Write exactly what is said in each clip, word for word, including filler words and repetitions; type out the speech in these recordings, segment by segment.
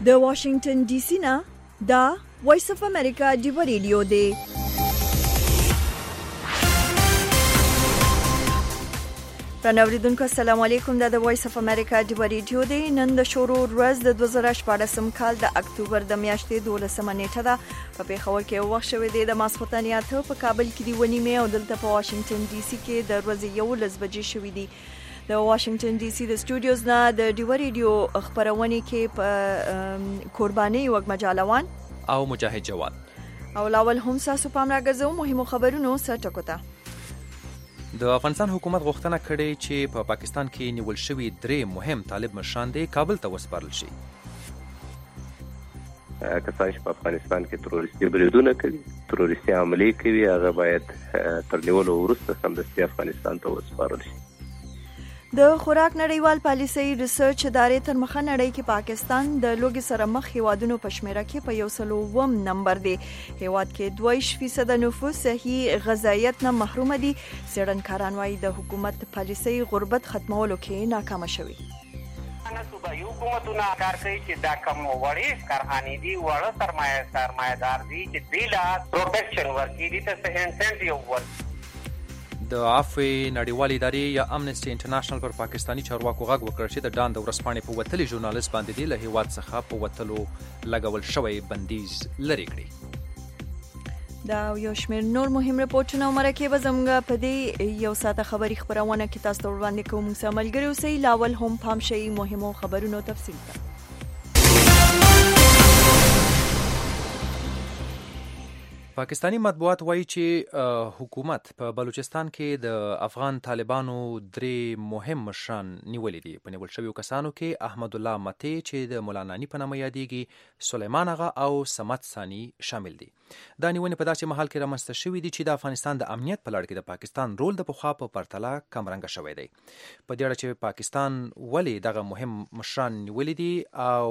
د واشنگټن ډي سي نه دا وایس اف امریکا ډیو ریډیو دی. رنوریدونکو السلام علیکم. دا د وایس اف امریکا ډیو ریډیو دی. نن د شروع ورځ د دوه زره شپاړسم کال د اکتوبر د میاشتې دولسمه نیټه ده. په پیښور کې وخت شوی دی د ماسخوتن اته، په کابل کې دی ونیمه او دلته په واشنگټن ډي سي کې د ورځې یولس بجې شوې دي. د واشنگټن ډي سي د سټوډیوز نه د ډیو ریډیو خبرونه کې په قرباني وګ مجالوان او مجاهد جواد او لاول هم ساسو پام راګرځو مهمو خبرونو سره ټکوته. د افغانستان حکومت غوښتنه کړې چې په پا پاکستان کې نیول شوي درې مهم طالب مشران دي کابل ته وسپارل شي. کسان چې په افغانستان کې تروریستي بریدونه کوي، تروریستي عملي کوي، هغه باید تر نیولو وروسته سمدستي افغانستان ته وسپارل شي. د خوراک نړیوال پالیسي ریسرچ ادارې تر مخه نړۍ کې پاکستان د لوګي سره مخ هیوادونو په شمیره کې په یو سلو وم نمبر دی. هیواد کې دوه فیصد نفوس صحي غذایت نه محروم دي. څېړنکاران وايي د حکومت پالیسي غربت ختمولو کې ناکام شوی. انا صوبایي حکومتونه کار کوي چې دا کم وړي کارخانې دي، وړه سرمایه سرمایه‌دار دي چې دوی لا پروټیکشن ورکړي دي ته انسنټیو ورکړي. د عفوې نړیوالې ادارې یا امنسټي انټرنیشنل پر پاکستاني چارواکو غږ وکړ چې د ډان د ورځپاڼې په وتلي ژورنالیست باندې دی له هیواد څخه په وتلو لګول شوی بندیز لرې کړي. دا یو شمېر نور مهم رپورټونه او مرکې به زموږ په دې یو ساعته خبري خبرونه کې تاسو ته وړاندې کوو. موږ سره ملګري اوسئ. لاول هم پام شئ مهمو خبرونو تفصیل ته. پاکستانی مطبوعات وایي چې حکومت په بلوچستان کې د افغان طالبانو درې مهم مشران نیولي دي. په نیول شویو کسانو کې احمد الله متی چې د مولانانی په نامه یادېږي، سلیمان اغا او سمت ثانی شامل دي. دا نیونې په داسې مهال کې رامنځته شوي دي چې د افغانستان د امنیت په لړ کې د پاکستان رول د پخوا په پرتله کمرنګه شوی دی. په دې اړه چې پاکستان ولې دغه مهم مشران نیولي دي او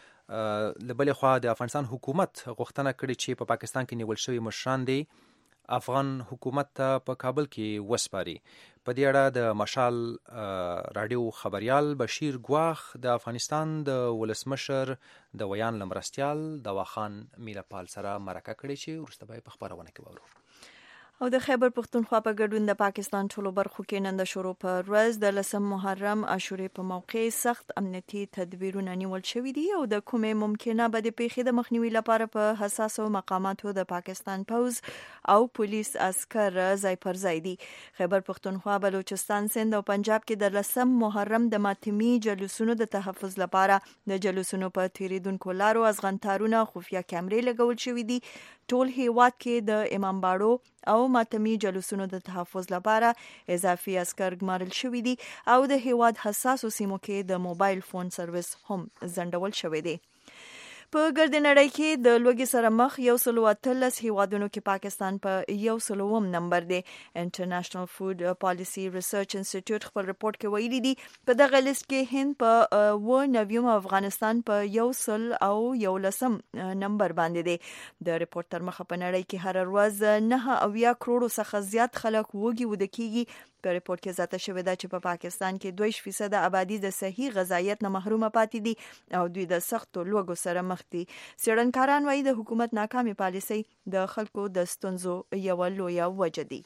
لبلې خوا د افغانستان حکومت غوښتنه کړې چې په پاکستان کې نیول شوي مشران دي افغان حکومت ته په کابل کې وسپاري. په دې اړه د مشال رادیو خبریال بشیر ګواخ د افغانستان د ولسمشر د ویان لمرستیال دواخان میرپال سره مرکه کړې چې وروسته به په خبرونه کې وورو. او د خیبر پختونخوا په ګډون د پاکستان ټولو برخو کې نن د شروع په ورځ د لسم محرم عاشورې په موقع سخت امنیتي تدبیرونه نیول شوي دي او د کومې ممکنه بدې پیښې د مخنیوي لپاره په حساسو مقاماتو د پاکستان پوز او پولیس عسکر ځای پر ځای دي. خیبر پختونخوا، بلوچستان، سند او پنجاب کې د لسم محرم د ماتمي جلوسونو د تحفظ لپاره د جلوسونو په تیریدونکو لارو ازغنتارونه خفیه کیمرې لګول شوي دي. ټول هیواد کې د امام باړو او ماتمي جلوسونو د تحفظ لپاره اضافي عسكر ګمارل شوي دي او د هیواد حساسو سیمو کې د موبایل فون سرویس هم ځنډول شوی دی. په ګرد نړۍ کې د لوګي سره مخ یو سلو اتلس هیوادونو کې پاکستان په یو سلوم نمبر دی. انټرنیشنل فود پالیسي ریسرچ انسټیټیوټ خپل رپورت کې ویلي دي په دغه لیست کې هند په و نویم، افغانستان په یو سل او یو لسم نمبر باندې دی. د رپورت تر مخه په نړۍ کې هر ورځ نه اویا کروڑو څخه زیات خلک وږي وده کیږي. په رپورت کې زیاته شوې ده چې په پاکستان کې دوه فیصد آبادی د صحي غذایت نه محرومه پاتې دي او دوی د سختو لوږو سره مخ دي. څېړنکاران وايي د حکومت ناکامي پالیسي د خلکو د ستونزو یوه لویه وجه دي.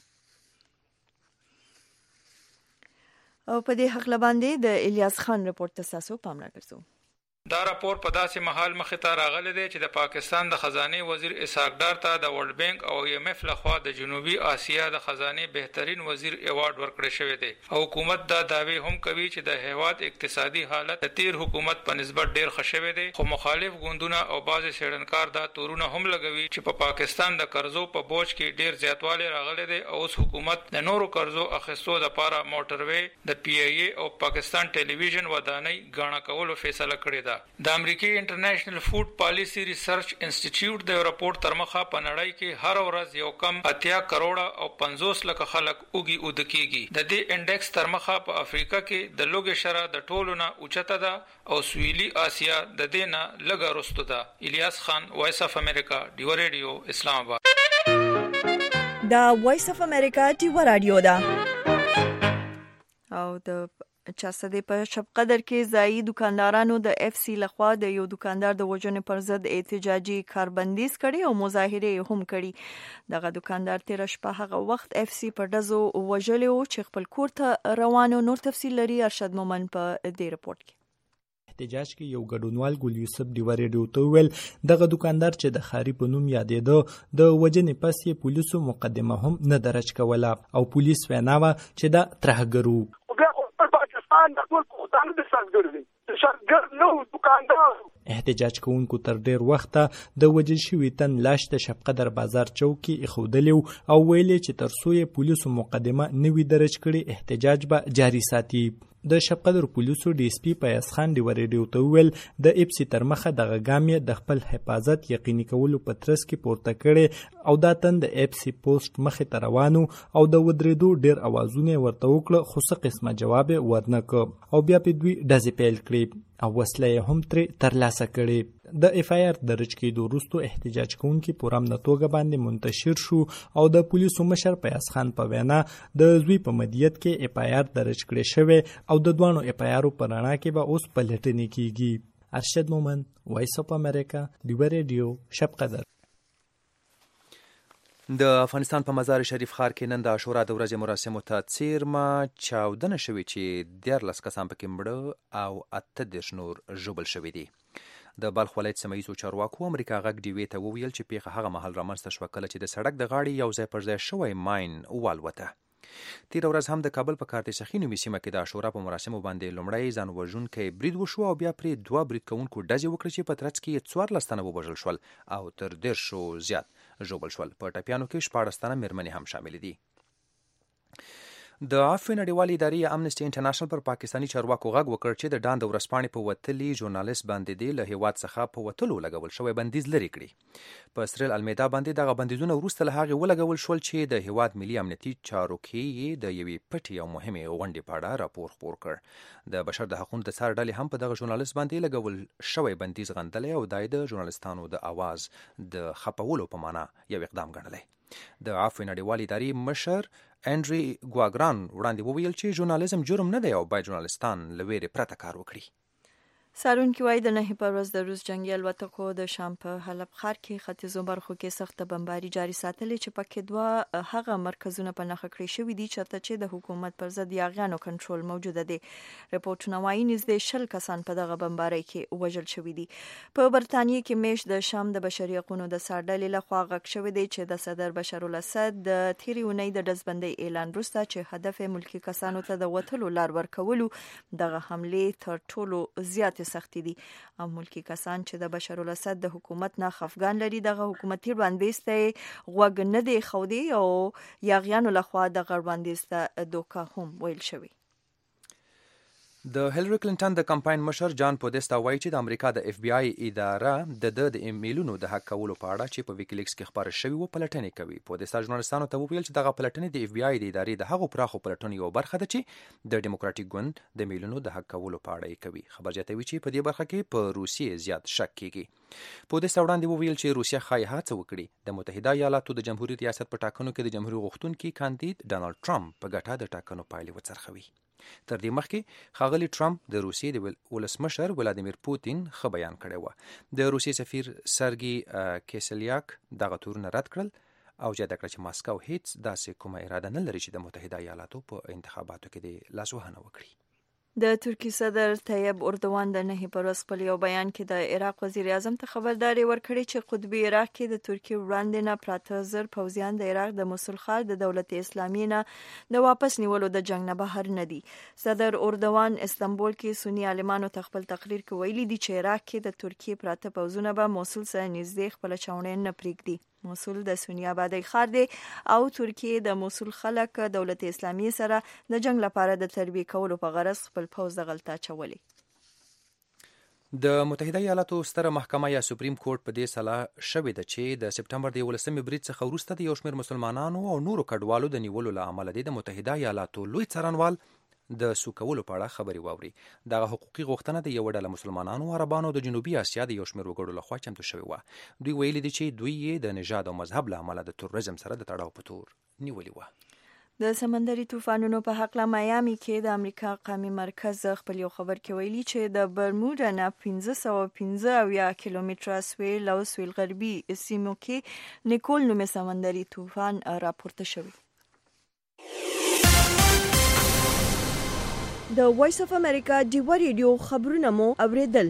او په دې حق باندې د الیاس خان رپورت ته تاسو پام راګرځو. دا راپور په داسې محل مخې ته راغلی دی چې د پاکستان د خزانه وزیر اسحاق ډار ته د ورلد بانک او ای ایم ایف لخوا د جنوبي آسیا د خزانه بهترین وزیر ایوارډ ورکړی شوی دی. او حکومت دا دعوی هم کوي چې د هیواد اقتصادي حالت د تیر حکومت په نسبت ډیر ښه شوی دی، خو مخالف ګوندونه او بعض څېړنکار دا تورونه هم لګوي چې په پا پاکستان د قرضو په بوج کې ډیر زیاتوالی راغلی دی او اوس حکومت د نورو قرضو اخیستو لپاره موټروي د پی ای ای او پاکستان ټلویزیون ودانۍ غاڼه کولو فیصله کړې ده. د امریکای انټرنیشنل فود پالیسي ریسرچ انسټیټیوټ د رپورت تر مخه په نړۍ کې هر ورځ یو کم اتیا کروڑه او پنځوس لکه خلک اوږي اوده کیږي. د دې انډیکس تر مخه په افریقا کې د لوګي شره د ټولو نه اوچته ده او سویلي آسیا د دې نه لږه وروسته ده. الیاس خان، وایس اف امریکا، ډیو ریډیو، اسلام آباد. دا وایس اف امریکا ډیو رادیو ده او د چاسدې په شب قدر کې ځایي دکاندارانو د اف سی لخوا د یو دکاندار د وژنې پر ضد احتجاجي کاربندیز کړي او مظاهره هم کړي. دغه دکاندار تیر شپه هغه وخت اف سی په ډزو وژلی و چې خپل کور ته روان. نور تفصیل لري ارشد مومن په دې رپورت کې. احتجاج کې یو ګډونوال ګل یوسف دیواری ډیوته ویل دغه دکاندار چې د خاري په نوم یادېده د وژنې پس یې پولیسو مقدمه هم نه درج کوله او پولیس وینا وه چې دا ترهګر و. د ټول پښتانه د سازګر دي سازګر نو دکاندار. احتجاج کوونکو تر ډیر وخته د وژل شوي تن لاش د شب قدر بازار چوک کې ایښودلی او ویلې چې تر څو یې پولیسو مقدمه نه وي درج کړي احتجاج به جاري ساتي. د شب قدر پولیسو ډي اس پي پیاز خان ډیوري ډیوته ویل د اپسي تر مخه دغه ګام یې د خپل حفاظت یقیني کولو په ترڅ کې پورته کړي او دا تن د اپسي پوسټ مخې ته روانو او د ودرېدو ډیر اوازونه ورته وکړه خو څه قسمه جواب ورنه کړ او بیا په دوی ډزې پیل کړې او وسله یې هم ترې ترلاسه کړې. د اف آی آر درج کېدو وروسته احتجاج کوونکي په رامنه توګه باندې منتشر شو او د پولیسو مشر پیاز خان په وینا د زوی په مدیریت کې اف آی آر درج کړی شوی او د دوانو اف آی آر په رڼا کې به اوس پلټنې کیږي. ارشد مومن، وایس اف امریکا، ډیو ریډیو، شب قدر. د افغانستان په مزار شریف ښار کې نن د عاشورا د ورځې مراسمو ته څیرمه چاودنه شوې چې دیارلس کسان پکې مړه او اته دېرش نور ژوبل شوي دي. د بلخ ولایت سیمه ییزو چارواکو امریکا غږ ډیوې ته وویل چې پیښه هغه مهال رامنځته شوه کله چې د سړک د غاړې یو ځای پر ځای شوی ماین والوته. تېره ورځ هم د کابل په کارتسخي نومي سیمه کې د عاشورا په مراسمو باندې لومړی ځان وژونکی برید وشو او بیا پرې دوه برید کوونکو ډزې وکړې چې په ترڅ کې یې څوارلس تنه ووژل شول او تر دېرشو زیات ژوبل شول. په ټپیانو کې شپاړس تنه مېرمنې هم شاملې دي. د عفو نړیوالې ادارې امنسټي انټرنیشنل پر پاکستاني چارواکو غږ وکړ چې د ډان د ورځپاڼې په وتلي ژورنالیست باندې دی له هیواد څخه په وتلو لګول شوی بندیز لرې کړي. په سریل المیدا باندې دغه بندیزونه وروسته له هغې ولګول شول چې د هیواد ملي امنیتي چارو کې د یوې پټې او مهمې غونډې په اړه راپور خپور کړ. د بشر د حقوقو د څار ډلې هم په دغه ژورنالیست باندې لګول شوی بندیز غندلی او دا یې د ژورنالیستانو د اواز د خپولو په معنا یو اقدام ګڼلی. د عفو نړیوالې ادارې مشر انډري ګواګران وړاندې وویل چې ژورنالیزم جرم نه دی او باید ژورنالیستان له ویرې پرته کار وکړي. سارونکي وایي د نهې پر ورځ د روس جنګي الوتکو د شام په حلب ښار کې ختیځو برخو کې سخته بمباري جاري ساتلې چې پکې دوه هغه مرکزونه په نښه کړي شوي دي چېرته چې د حکومت پر ضد یاغیانو کنټرول موجوده دی. رپورټونه وایي نږدې شل کسان په دغه بمبارۍ کې وژل شوي دي. په برتانیې کې میش د شام د بشري حقوقو د څار ډلې لخوا غږ شوی دی چې د صدر بشار الاسد د تېرې اونۍ د ډزبندۍ اعلان وروسته چې هدف یې ملکي کسانو ته د وتلو لار ورکولو دغه حملې تر ټولو زیاتې سختي دي. او ملکی کسان چې د بشار الاسد د حکومت نه خفګان لري دغه حکومتي وړاندیز ته غوږ نه دی ښودی او یاغیانو لخوا دغه وړاندیز ته دوکه هم ویل شوی. د هیلری کلینټن د کمپاین مشر جان پودستا وایي چې د امریکا د اف بی آی اداره د د د ایمیلونو د حق کولو په اړه چې په ویکیلیکس کې خبره شوی و پلټنې کوي. پودستا ژورنالیستانو ته وویل چې دغه پلټنې د اف بی آی د ادارې د هغو پراخو پلټنو یو برخه ده چې د ډیموکراټیک ګوند د ایمیلونو د حق کولو په اړه کوي. خبر زیاتوي چې په دې برخه کې په روسیې زیات شک کیږي. پودستا وړاندې وویل چې روسیه ښایي هڅه وکړي د متحده ایالاتو د جمهوریت ریاست په ټاکنو کې د جمهوریت غوښتونکي کاندید ډانلډ ټرمپ په ګټه د ټاکنو پایلې وڅرخوي. تر دې مخکې ښاغلي ټرمپ د روسیې د ولسمشر ولادیمیر پوتین ښه بیان کړی و. د روسیې سفیر سرګي کیسلیاک دغه تورونه رد کړل او یاده کړه چې ماسکو هیڅ داسې کومه اراده نه لري چې د متحده ایالاتو په انتخاباتو کې د لاسوهنه وکړي. د ترکی صدر طیب اردوان د نهې پر ورځ خپل یو بیان کې د عراق وزیر اعظم ته خبرداری ورکړې چې قطبي عراق کې د ترکی وړاندې نه پراته زر پوځیان د عراق د موصل ښار د دولت اسلامي نه د واپس نیولو د جنگ نه بهر نه دي. صدر اردوان استانبول کې سنی عالمانو ته خپل تقریر کې ویلي دي چې عراق کې د ترکی پراته پوځونه به موصل سره نږدې خپل چاونې نه پرېږدي. موصل د سنی آبادی ښار دی او ترکیه د موصل خلک دولت اسلامي سره د جنگ لپاره د تربیه کولو په غرض خپل پوځ دغلته چولي. د متحده ایالاتو ستره محکمه یا سپریم کورټ په دې سلا شوې ده چې د سپټمبر د یولسمې برید څخه وروسته د یو شمېر مسلمانانو او نورو کډوالو د نیولو له امله د متحده ایالاتو لوی څارنوال د سوکولو په اړه خبري واوري. دغه حقوقي غوښتنه د یو ډله مسلمانانو او عربانو د جنوبي اسیا د یو شمېر وګړو لخوا چمتو شوې وه. دوی ویلي دي چې دوی یې د نژاد او مذهب له امله د تروریزم سره د تړاو په تور نیولې وه. د سمندري طوفانونو په حق له میامي کې د امریکا قومي مرکز خپل یو خبر کې ویلي چې د برمودا نه پنځه سوه پنځه اویا کیلومتره سویل او سویل غربي سیمو کې نیکول نومې سمندري طوفان راپورته شوی. د وایس اف امریکا ډیوا ریډیو خبرونه مو اوریدل.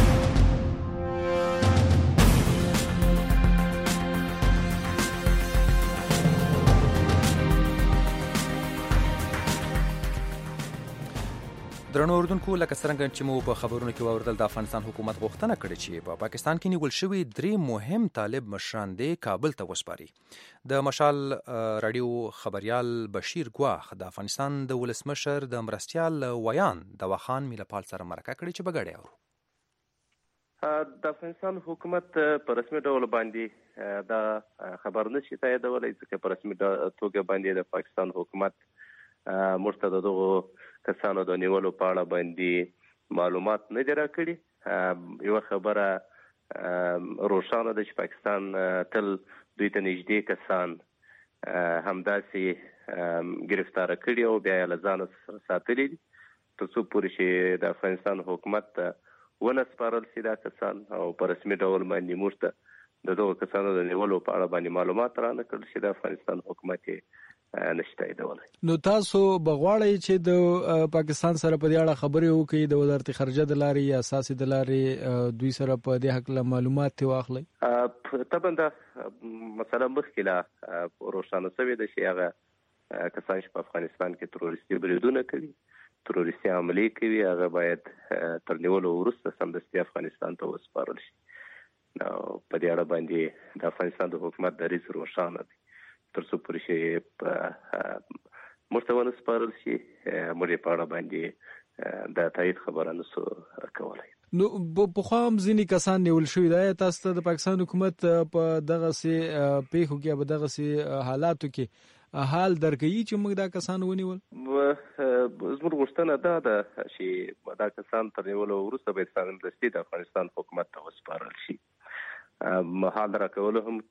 درنو اردوونکو، لکه څرنګه چې مو په خبرونو کې واوردل، د افغانستان حکومت غوښتنه کړې چې په پا پاکستان کې نیول شوي درې مهم طالب مشران دی کابل ته وسپاري. د مشال رادیو خبريال بشیر ګواخ د افغانستان د ولسمشر د مرستیال ویان د وخان میلپال سره مرکه کړې چې بغړې اورو. د افغانستان حکومت په رسمي ډول باندې دا خبر نشي تاییدولای چې په رسمي توګه باندې د پاکستان حکومت مرتد دغه کسانو د نیولو په اړه باندې معلومات نه دی راکړي. یو خبره روښانه ده چې پاکستان تل دوی ته نږدې کسان همداسې گرفتار کړي او بیا یې له ځانه سره ساتلي دي تر څو پورې چې د افغانستان حکومت ونه سپارل شي دا کسان او په رسمي ډول باندې موږ ته د دغو کسانو د نیولو په اړه باندې معلومات را نه کړل شي د افغانستان حکومت یې نشي تاییدولی. نو تاسو بغواړئ چې د پاکستان سره په دې اړه خبرې وکړئ د وزارت خارجه د لارې یا اساسي د لارې دوی سره په دې حق له معلومات واخلئ؟ طبعا دا مسله مخکې لا روښانه شوې ده چې هغه کسان چې په افغانستان کې تروریستي بریدونه کوي، تروریستي حملې کوي، هغه باید تر نیولو وروسته سمدستي افغانستان ته وسپارل شي. نو په دې اړه باندې د افغانستان د حکومت دریځ روښانه دی. تر څو پورې چې موږ ته ونه سپارل شي موږ یې په اړه باندې د تایید خبره نسو کولی. نو پخوا هم ځینې کسان نیول شوي ده. تاسو ته د پاکستان حکومت په دغسې پیښو کې په دغسې حالاتو کې حال درکوي چې موږ دا کسان ونیول؟ زموږ غوښتنه دا ده چې دا کسان تر نیولو وروسته باید سمدستي د افغانستان حکومت ته وسپارل شي. حال راکولو هم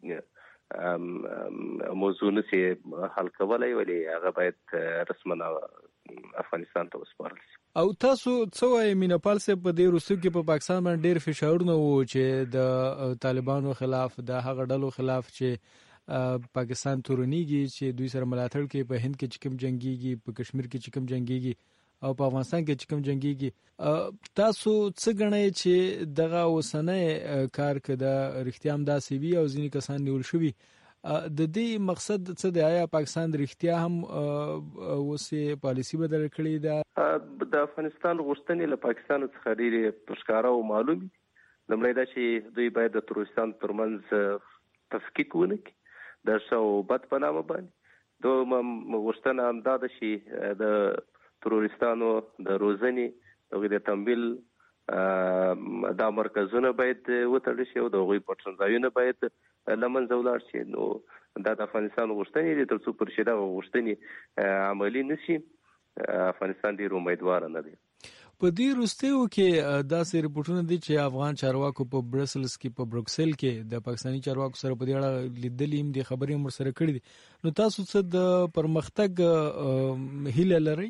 موضوع نشي حل کولای، ولی هغه باید رسماً افغانستان ته وسپارل شي. او تاسو څه وایي میناپال صاحب، په دې وروستیو کې په پاکستان باندې ډېر فشارونه وو چې د طالبانو خلاف، د هغه ډلو خلاف چې پاکستان تورنیږي چې دوی سره ملاتړ کوي، په هند کې چې کوم جنګیږي، په کشمیر کې چې کوم جنګیږي او په افغانستان کې چې کوم جنګیږي. تاسو څه ګڼئ چې دغه اوسنی کار که د رښتیا هم داسې وي او ځینې کسان نیول شوي، د دې مقصد څه دی؟ آیا پاکستان رښتیا هم اوس یې پالیسي بدله کړې ده؟ د افغانستان غوښتنې له پاکستان څخه ډېرې په ښکاره او معلوم دي. لومړی دا چې دوی باید د تروریستانو ترمنځ تفکیک ونه کړي د ښه او بد په نامه باندې. دویمه غوښتنه همدا ده چې د تروریستانو د روزنې، د هغوی د تمویل دا مرکزونه باید وتړل شي او د هغوی پټنځایونه باید له منځه ولاړ شي. نو دا د افغانستان غوښتنې دي. تر څو پورې چې دغه غوښتنې عملي نشي افغانستان ډېر امیدواره نه دی. په دې وروستیو کې داسې رپورټونه دي چې افغان چارواکو په برسلز کې، په بروکسل کې د پاکستاني چارواکو سره په دې اړه لیدلي هم دي، خبرې هم ورسره کړي دي. نو تاسو څه د پرمختګ هیله لرئ؟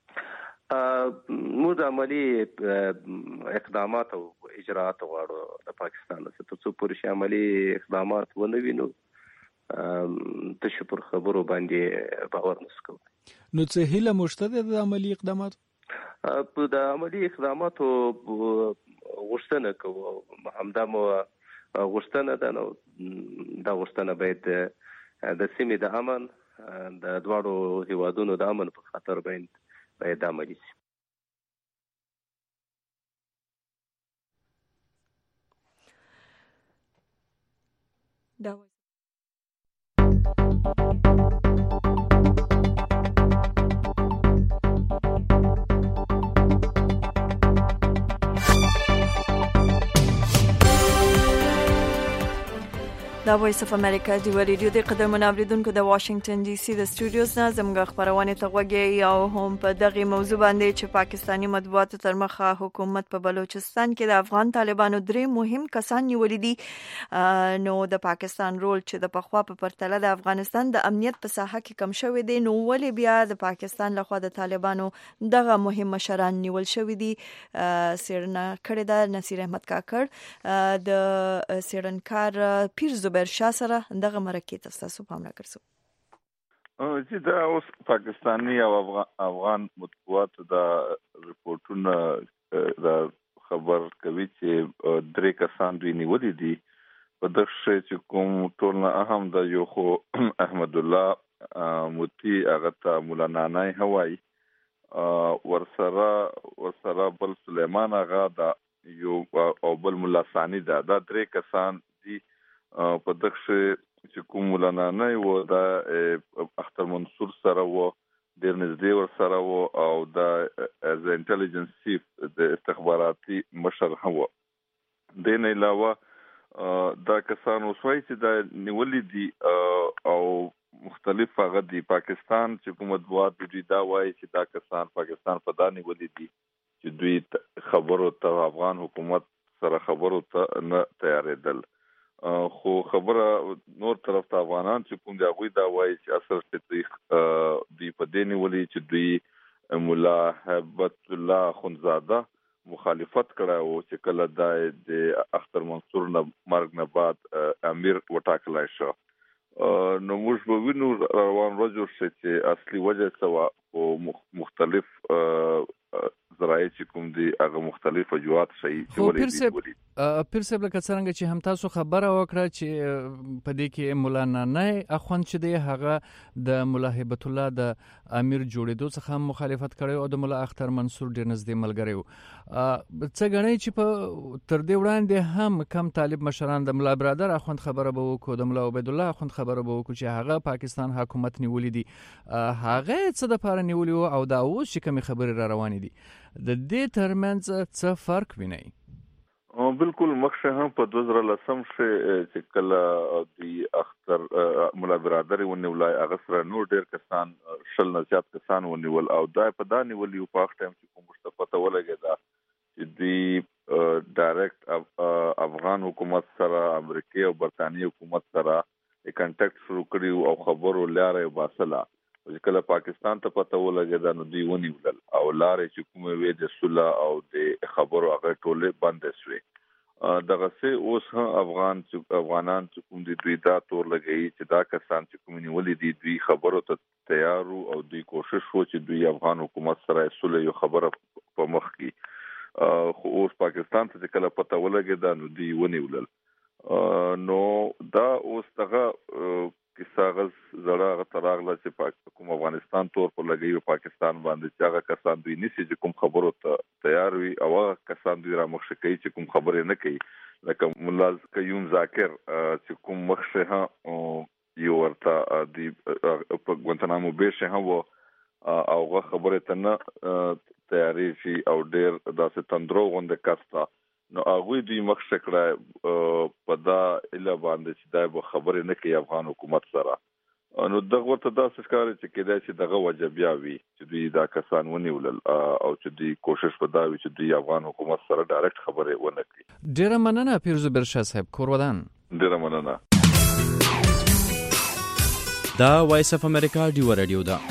موږ د عملي اقدامات او اجراءات غواړو د پاکستان څخه. تر څو پورې چې عملي اقدامات ونه وینو تشه پر خبرو باندې باور نشو کولی. نو څه هیله مو شته د عملي اقداماتو؟ په د عملي اقداماتو غوښتنه کوو، همدا مو غوښتنه ده. نو دا غوښتنه باید د سیمې د امن، د دواړو هیوادونو د امن په خاطر باید باید عملي شي. دا دا وایس اف امریکا دی ریډیو د قدرمن اوریدونکو د واشنگټن ډي سي د سټوډیوز نه زموږ خبرونه ته وګورئ او هم په دغه موضوع باندې چې پاکستانی مطبوعاتو تر مخه حکومت په بلوچستان کې د افغان طالبانو درې مهم کسان نیولې دي. نو د پاکستان رول چې د پخوا په پرتله د افغانستان د امنیت په ساحه کې کم شوی دی، نو ولې بیا د پاکستان لخوا د طالبانو دغه مهم مشران نیول شوی دي؟ سیرنا کړه د نصیر احمد کاکړ د سیرنکار پیر زبیر شاه سره دغه مرکې ته تاسو پام راکړئ. چې دا اوس پاکستانی او افغان مطبوعات دا رپورټونه دا خبر کوي چې درې کسان دوی نیولې دي. په دغه شی چې کوم ټول نه اهم د یو خو احمد الله موتی هغه ته مولانا نای هوای ورسره ورسره بل سلیمان هغه دا یو او بل مولا ثانی دا دا درې کسان دي. په دغه شی چې کوم مولانا نای و دا اختر منصور سره و ډیر نږدې ور سره و او دا از انټيليجنس چیف د استخباراتي مشر هم و. د نه علاوه دا کسان وسوي چې دا نیولې دي او مختلف هغه دي. پاکستان چې حکومت بواد دي دا وایي چې دا کسان پاکستان په دا نیولې دي چې دوی خبرو ته افغان حکومت سره خبرو ته نه تیارېدل. خو خبره نور طرف ته افغانان چې کوم دی هغوی دا وایي چې اصل چې دوی دوی په دې نیولې چې دوی مولا هیبت الله اخندزاده مخالفت کړی و چې کله دا د اختر منصور نه مرګ نه بعد امیر وټاکلی شو. نو موږ به وینو روان ورځو چې اصلي وجه څه وه، خو مختلف ذرایع چې کوم دي هغه مختلف وجوهات شي چې ولې پیر صاحب لکه څنګه چې هم تاسو خبره وکړه چې په دې کې مولانا نای اخوند چې دی هغه د مولا هیبت الله د امیر جوړېدو څخه مخالفت کړی او د مولا اختر منصور ډېر نږدې ملګری و. څه ګڼئ چې په تر دې وړاندې هم کم طالب مشران د مولا برادر اخوند خبره به وکړو، د مولا عبید الله اخوند خبره به وکړو چې هغه پاکستان حکومت نیولې دي. هغه څه دپاره نیولي وو او دا اوس چې کومې خبرې را روانې دي د دې ترمنځ څه فرق وینئ؟ بالکل مخشه هم په دوه زره لسم کې چې کله د اختر مولا برادر ونیولای هغه سره نور ډېر کسان شل نه زیات کسان ونیول او دا په دا نیولي په وخت ټایم چې کوم مصطفی ته ولګېده چې دوی ډایرکټ افغان حکومت سره امریکای او برطانیې حکومت سره کانټیکټ شروع کړي او خبرو لارې باسله. چې کله پاکستان ته پته ولګېده نو دوی ونیولل او لارې چې کومې وې د صلح او د خبرو هغه ټولې بندې شوې. دغسې اوس هم افغان افغانان چې کوم دي دوی دا تور لګوي چې دا کسان چې کوم نیولې دي دوی خبرو ته تیار وو او دوی کوشش وو چې دوی افغان حکومت سره صلح یو خبره په مخ کړي. خو اوس پاکستان ته چې کله پته ولګېده نو دوی ونیولل. نو دا اوس دغه کیسه غز زړه هغه ته راغله چې کوم افغانستان تور پر لګوي پاکستان باندې چې هغه کسان دوی نیسي چې کوم خبرو ته تیار وي او هغه کسان دوی را مخشه کوي چې کوم خبرې نه کوي. لکه ملا قیوم ذاکر چې کوم مخشه هم یو ورته د په ګوانتانامو بې شه هم و او هغه خبرې ته نه تیارېږي او ډېر داسې تندرو غوندې کس ته نو هغوی دوی مخشه کړی په دا ایله باندې چې دا به خبرې نه کوي افغان حکومت سره. نو دغه ورته داسې ښکاري چې کېدای شي دغه وجه بیا وي چې دوی دا کسان ونیولل او چې دوی کوشش به دا وي چې دوی افغان حکومت سره ډایرکټ خبرې ونه کړي. ډېره مننه پیر زبیر شاه صاحب، کور ودان. ډېره مننه. دا وایس اف امریکا ډیو رادیو ده.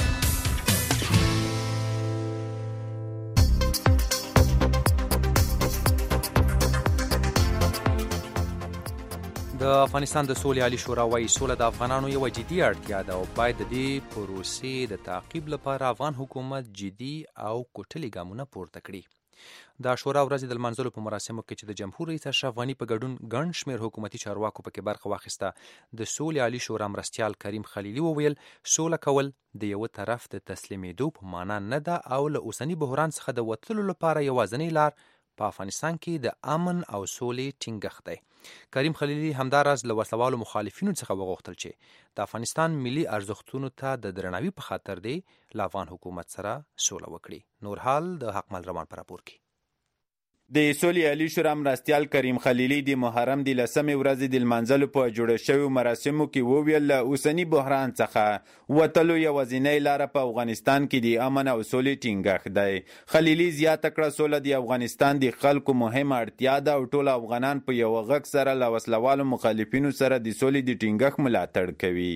د افغانستان د سولې عالی شورا وايي سوله د افغانانو یوه جدي اړتیا ده او باید د دې پروسې د تعقیب لپاره افغان حکومت جدي او کوټلي ګامونه پورته کړي. د شورا ورځې د لمانځلو په مراسمو کې چې د جمهور رئیس اشرف غني په ګډون ګڼ شمېر حکومتي چارواکو پکې برخه واخیسته، د سولې عالی شورا مرستیال کریم خلیلي وویل سوله کول د یوه طرف د تسلیمېدو په معنا نه ده او له اوسني بحران څخه د وتلو لپاره یوازینۍ لار په افغانستان کې د امن او سولې ټینګښت دی. کریم خلیلي همداراز له وسلوالو مخالفینو څخه وغوښتل چې د افغانستان ملي ارزښتونو ته د درناوي په خاطر دی له افغان حکومت سره سوله وکړي. نور حال د حقمل روان پر راپور کې. د سولې عالی شورا مرستیال کریم خلیلی د محرم د لسمې ورځې د لمانځلو په جوړه شویو مراسمو کې وویل له اوسني بحران څخه وتلو یوازینۍ لاره په افغانستان کې د امن او سولې ټینګښت دی. خلیلی زیاته کړه سوله د افغانستان د خلکو مهمه اړتیا ده او ټول افغانان په یو غږ سره له وسلوالو مخالفینو سره د سولې د ټینګښت ملاتړ کوي.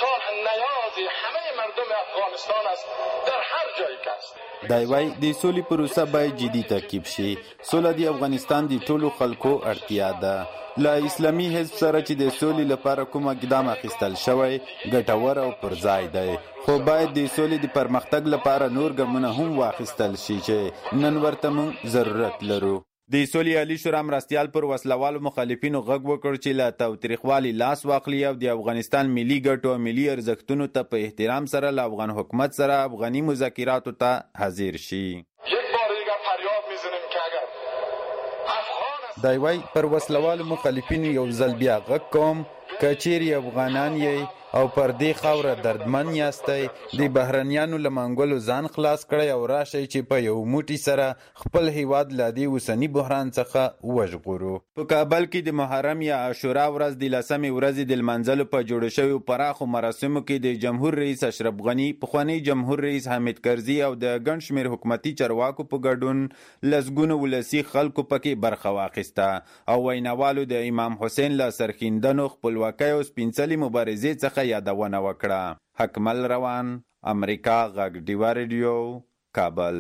دی وايي د سولې پروسه باید جدي تعقیب شي. سوله د افغانستان د ټولو خلکو اړتیا ده. له اسلامي حزب سره چې د سولې لپاره کوم اقدام اخیستل شوی ګټور او پر ځای دی، خو باید د سولې د پرمختګ لپاره نور ګامونه هم واخیستل شي چې نن ورته موږ ضرورت لرو. د سولې عالی شورا مرستیال پر وسلوالو مخالفینو غږ وکړ چې له تاوتریخوالي لاس واخلي او د افغانستان ملي ګټو او ملي ارزښتونو ته په احترام سره له افغان حکومت سره افغاني مذاکراتو ته حاضر شي. دی وايي پر وسلوالو مخالفینو یو ځل بیا غږ کوم که چیرې افغانان یې او پر دې خاوره دردمن یاستئ د بهرنیانو له منګولو ځان خلاص کړئ او راشئ چې په یو موټي سره خپل هیواد له دې اوسني بحران څخه وژغورو. په کابل کې د محرم یا عاشورا ورځ د لسمې ورځې د لمانځلو په جوړو شویو پراخو مراسمو کې د جمهور رئیس اشرف غني، پخوانی جمهور رئیس حامد کرزي او د ګڼ شمېر حکومتي چارواکو په ګډون لسګونو ولسي خلکو پکې برخه واخیسته او ویناوالو د امام حسین له سرښندنو، خپلواکۍ او سپینڅلې مبارزې څخه یادونه وکړه. حکمل روان، امریکا غږ ډیوا رادیو، کابل.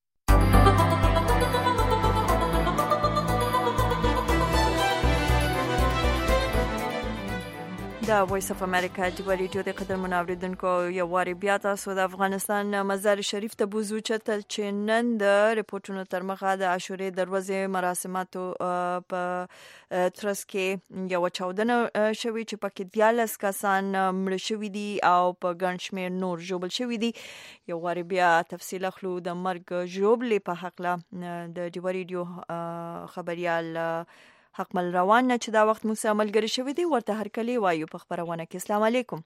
دا وایس اف امریکا ډیوا رادیو د قدر منوریدونکو یو واری بیا تاسو د افغانستان مزار شریف ته بوزو چې نن د ریپورتونو تر مخه د عاشورې د ورځې مراسماتو په ترڅ کې یو چاودنه شوې چې پکې دیالس کسان مړه شوي دي او په ګڼ شمېر نور ژوبل شوي دي. یو واری بیا تفصیل اخلو د مرګ ژوبلې په هکله د ډیوا رادیو خبريال حکمل روان نه چې دا وخت مو سره ملګری شوی دی ورته هر کلی وایو په خبرونه کې. السلام علیکم.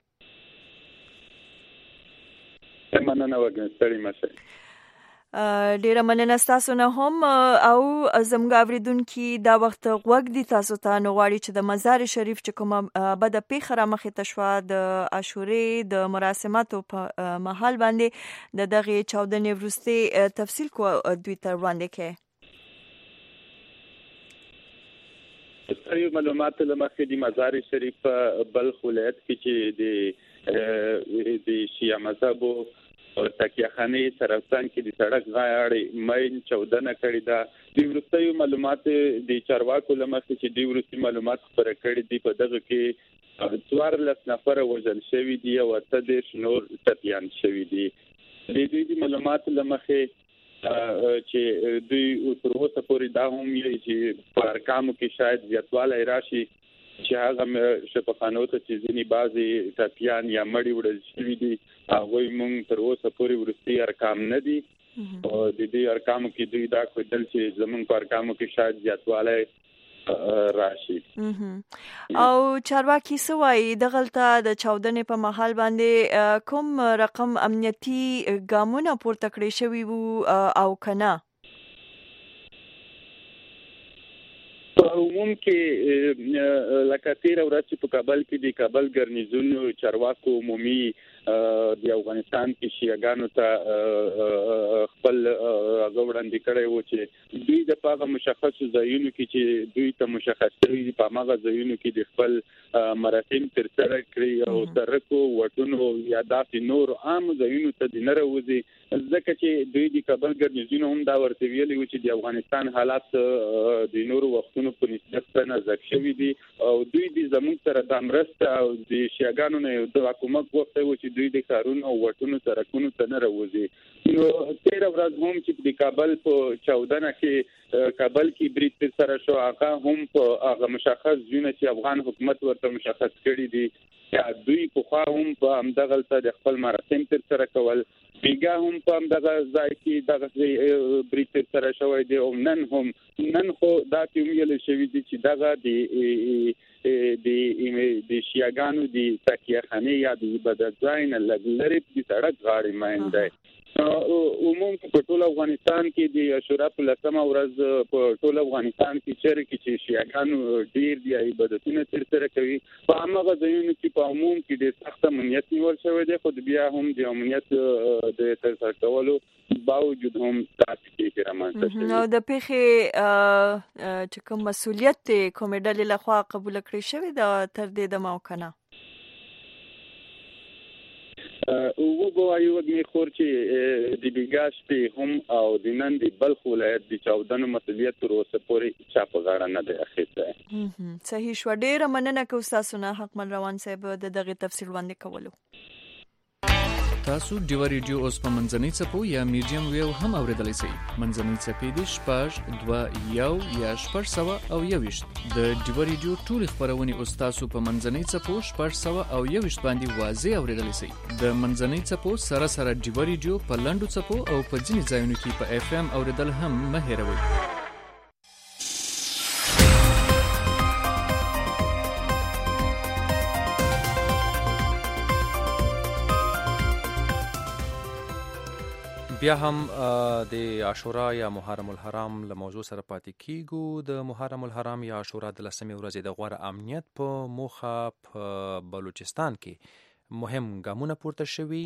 مننه وګڼه ستړي مشه. ډیره مننه تاسو نه هم او زموږ اوریدونکو دا وخت غوږ دي تاسو ته نو غواړي چې د مزار شریف چې کومه بده پیښه را مخې ته شوه د عاشورې د مراسماتو په محل باندې د دغه چاودنې وروسته تفصیل کو دوی ته وړاندې کړي. ستاسو معلومات لمخې د مزار شریف په بلخ ولایت کې چې د د شیعه مذهب او تکیه خانه سرستان کې د سړک غاړې مین چودنه کړې ده. د ورستیو معلومات د چارواکو لمخې چې د ورستي معلومات خبره کړې دي په دغه کې څوارلس نفر وژل شوي دي او اته دېرش نور ټپیان شوي دي. د دوی د معلومات لمخې چې دوی تر اوسه پورې دا هم یې چې په ارقامو کې شاید زیاتوالی راشي چې هغه شفاخانو ته چې ځینې بعضې ټپیان یا مړي وړل شوي دي هغوی موږ تر اوسه پورې وروستي ارقام نه دي. د دې ارقامو کې دوی دا ښودل چې زموږ په ارقامو کې شاید زیاتوالی راشي. او چارواکي څه وایي دغلته د چاودنې په محل باندې کوم رقم امنیتي ګامونه پورته کړی شوي وو او کنه؟ په عموم کې لکه تیره ورځ چې په کابل کې د کابل ګرنیزون چارواکو عمومي د افغانستان کې شیعاګانو ته خپل غوړاندې کړی و چې دوی د هغه مشخصو ځایونو کې چې دوی ته مشخص شوي دي په هغه ځایونو کې د خپل مراسم ترسره کړي او سرکو وټونو یا داسې نور عام ځایونو ته د نه راوځي ځکه چې دوی د کابل ګرنیزون هم دا ورته ویلي و چې د افغانستان حالات د نورو وختونو په نسبت سره نازک شوي دي او دوی د زموږ سره د مرسته او د شیعاګانو نه د حکومت غوښتنه و چې دوی د کارونو او وټونو سرکونو ته نه راوځي. نو تیره ورځ هم چې د کابل په چاودنه کې کابل کې برید ترسره شو هغه هم په هغه مشخص ځایونه چې افغان حکومت ورته مشخص کړي دي چې دوی پخوا هم په همدغلته د خپل مراسم ترسره کول بیګا هم په همدغه ځای کې دغه برید ترسره شوی دی او نن هم نن خو دا چې ویل شوي دي چې دغه د د د شیعاګانو د تکیه خانې یا د عبادت ځای نه لږ لرې د سړک غاړې مین دی عموم په ټول افغانستان کې د عاشورا په لسمه ورځ په ټول افغانستان کې چیرې کې چې شیعاګانو ډیر دی عبادتونه ترسره کوي په هغه ځایونو کې په عموم کې د سخت امنیت نیول شوی دی، خو بیا هم د امنیت د ترسره کولو باوجود هم تاسو کې رامنځته شوی. نو د پیښې چې کوم مسولیت کوم ډلې لخوا قبول کړی شوی دا تر دې د موکنه او وګورئ وګمې خور چې د بیګاشتي هم او د نن د بلخ ولایت د چاودنو مسولیت تر اوسه پورې چا په غاړه نه دی اخیستی. صحیح شو، ډیره مننه کوم تاسو نه حکمل روان صاحب د دغه تفصیل وړاندې کولو. تاسو ډیو ریډیو اوس په منځنۍ څپو یا میډیم ویو هم اوریدلای شئ. منځنۍ څپې د شپږ دوه یو یا شپږ سوه او یوویشت. د ډیو ریډیو ټول خبرونه اوس تاسو په منځنۍ څپو شپږ سوه او یوویشت باندې واضح اوریدلای شئ. د منځنۍ څپو سره سره ډیو ریډیو په لاندو څپو او په ځینې ځایونو کې په اف ام اوریدل هم مه هیروئ. بیا هم د عاشورا یا محرم الحرام له موضوع سره پاتې کیږو. د محرم الحرام یا عاشورا د لسمې ورځې د غوره امنیت په موخه په بلوچستان کې مهم ګامونه پورته شوي.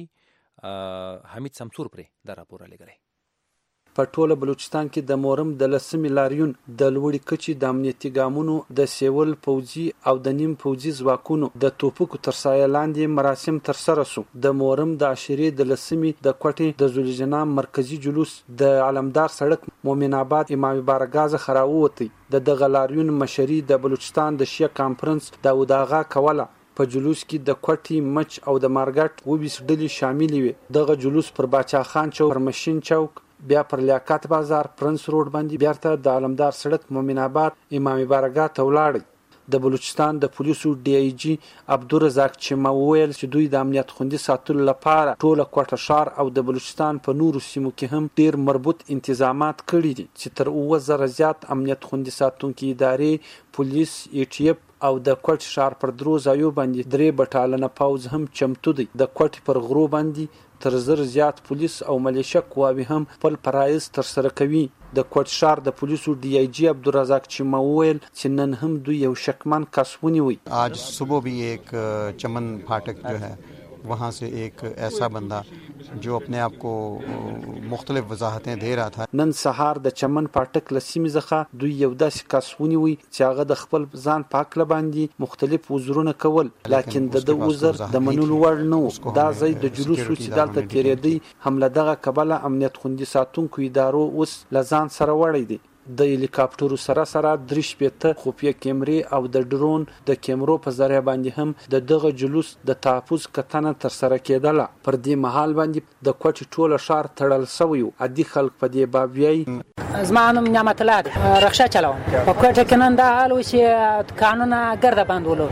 حمید سمسور پرې دا راپور لګړي. په ټوله بلوچستان کې د محرم د لسمې لاریون د لوړې کچې د امنیتي ګامونو د سیول پوځي او د نیم پوځي ځواکونو د توپکو تر سایه لاندې مراسم ترسره سو. د محرم د عاشورې د لسمې د کوټې د زولیجنا مرکزی جلوس د علمدار سړک مومن آباد امام بارګاز خراووتی. د دغه لاریون مشري د بلوچستان د شیعه کانفرنس داود آغا کوله. په جلوس کې د کوټې مچ او د مارګټ وبیس ډلې شامل وي. دغه جلوس پر باچا خان چوک، پرمشین چوک، بیا پر لیاقت بازار، پرنس روډ باندې بیرته د علمدار سړک مومن آباد امام بارګا ته ولاړ. د بلوچستان د پولیسو ډي آی جی عبدالرزاق چما وویل چې دوی د امنیت خوندي ساتلو لپاره ټوله کوټه ښار او د بلوچستان په نورو سیمو کې هم ډیر مربوط انتظامات کړي دي چې تر اووه زره زیات امنیت خوندي ساتونکي ادارې، پولیس، ای ټي اف او د کوټ ښار پر درو ځایو باندې درې بټالنه پوځ هم چمتو دی. د کوټ پر غرو باندې تر زر زیات پولیس او ملیشه قواوی هم خپل فرایض ترسره کوي. د کوټ ښار د پولیسو ډي آی جی عبدالرزاق چما وویل چې نن هم دوی یو شکمن کس ونیوی. آج صبح بھی ایک چمن پھاٹک جو ہے وہاں سے ایک ایسا بندہ جو اپنے آپ کو مختلف وضاحتیں دے رہا تھا. نن سهار د چمن پاټک لسیمې څخه دوی یو داسې کس ونیوی چې هغه د خپل ځان پاک لباندې مختلف وزرونه کول، لکن د د وزر د منلو وړ نه و. دا ځای د جلوس چې دلته تیرېدی هم له دغه کبله امنیت خوندي ساتونکو ادارو اوس له ځان سره وړی دی. د هلیکاپټرو سره سره درې شپېته خفیه کیمرې او د ډرون د کیمرو په ذریعه باندې هم د دغه جلوس د تحفظ کتنه ترسره کېدله. پر دې مهال باندې د کوټې ټوله ښار تړل سوی و. عادي خلک په دې باب وایي. زما نوم نعمت الله دی، رخصه چلوم. په کوټه کې نن دا حال و چې قانونه ګرده بندولو،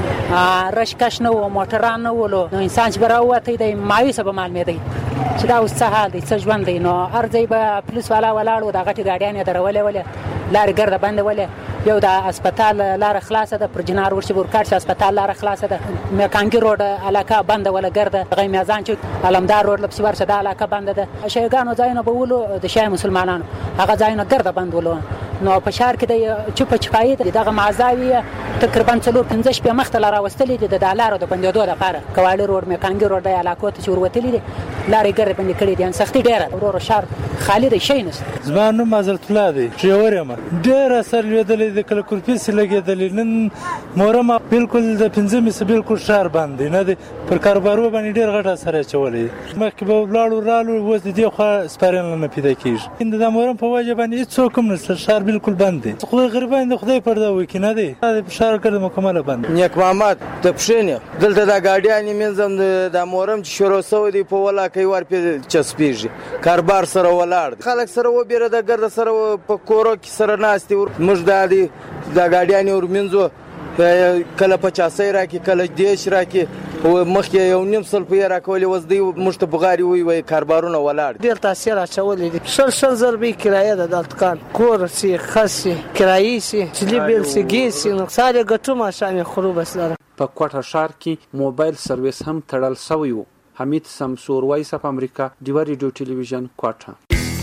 رشکش نه و، موټران نه ولو. نو انسان چې به راووتی دی مایوسه به معلومېدی چې دا اوس څه حال دی، څه ژوند دی. نو هر ځای به پولیس والا ولاړ و، دا غټې ګاډیانې یې درولې ولې، لارې ګرده بندې ولې. یو د هسپتال لاره خلاصه ده، پر جنار ورشي ورکاټ شي هسپتال لاره خلاصه ده. میکانګي روډ علاقه بنده ولا ګرده، هغه میزان چې علمدار روډ لپسې ورشه دا علاقه بنده ده. شیعاګانو ځایونه به ولو، د شیعه مسلمانانو هغه ځایونه ګرده بند ولو. نو په ښار کې د چوپه چپایي د دغه معزاوي تقریبا څلور پنځه شپې مخته لا راوستلې دي د لارو د بندېدو لپاره. کوالي روډ، میکانګي روډ د علاقو ته چې وروتلي دي لارې ګرې بندې کړي دي. سختي ډېره ورور ښار خالي دی، شی نشته. زما نوم حضرت الله دی، ډریور یم. ډېر اثر لوېدلی د کله کورپیسې لګېدلې. نن محرم بالکل د پنځمې څخه بالکل ښار بند دی، نه دی پر کاروبارو باندې ډېر غټ اثر اچولی. مخکې به ولاړو رالو، اوس د دې خوا سپارېنه نه پیدا کېږي. د محرم په وجه باندې هېڅوک هم نشته، ښار بالکل بند دی. خدای غریبان د خدای پرده وکړي، نه دی د ښار کړه مکمله بند. نیک محمد د پښینې دلته د ګاډیانې منځم د محرم چې شروع سوی دی په ولاکۍ ورپې چسپېږي، کاروبار سره ولاړ دی، خلک سره وبېره د ګرده سره په کورو کې سره ناست دي. موږ دا دی د ګاډیانې ورمنځو کله پچاسۍ راکړي، کله دېرش راکړي، مخکې یو نیم سل پیې راکولې، اوس دوی موږ ته بغارې وایي وایي کاروبارونه ولاړ دي. ډېر تاثیر اچولی دی. شل شل زر روپۍ کرایه ده دلته کان، کور سي، خس سي، کرایي سي، چلي بیل سي، ګیس سي، نو سهار یې ګټو ماښام یې خورو بس داره. په کوټه ښار کې موبایل سرویس هم تړل سوی و. حمید سمسور، وایس اف امریکا، ډیوا ریډیو ټلویزیون، کوټه.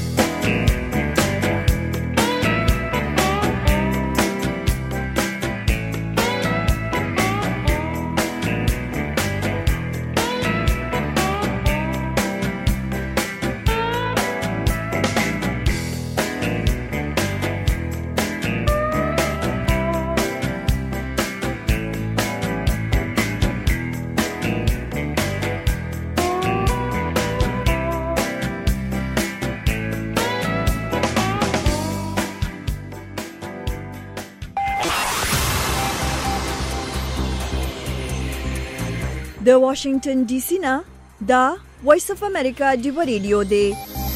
د واشنگټن ډي سي نه دا وایس اف امریکا ډیوا ریډیو دی.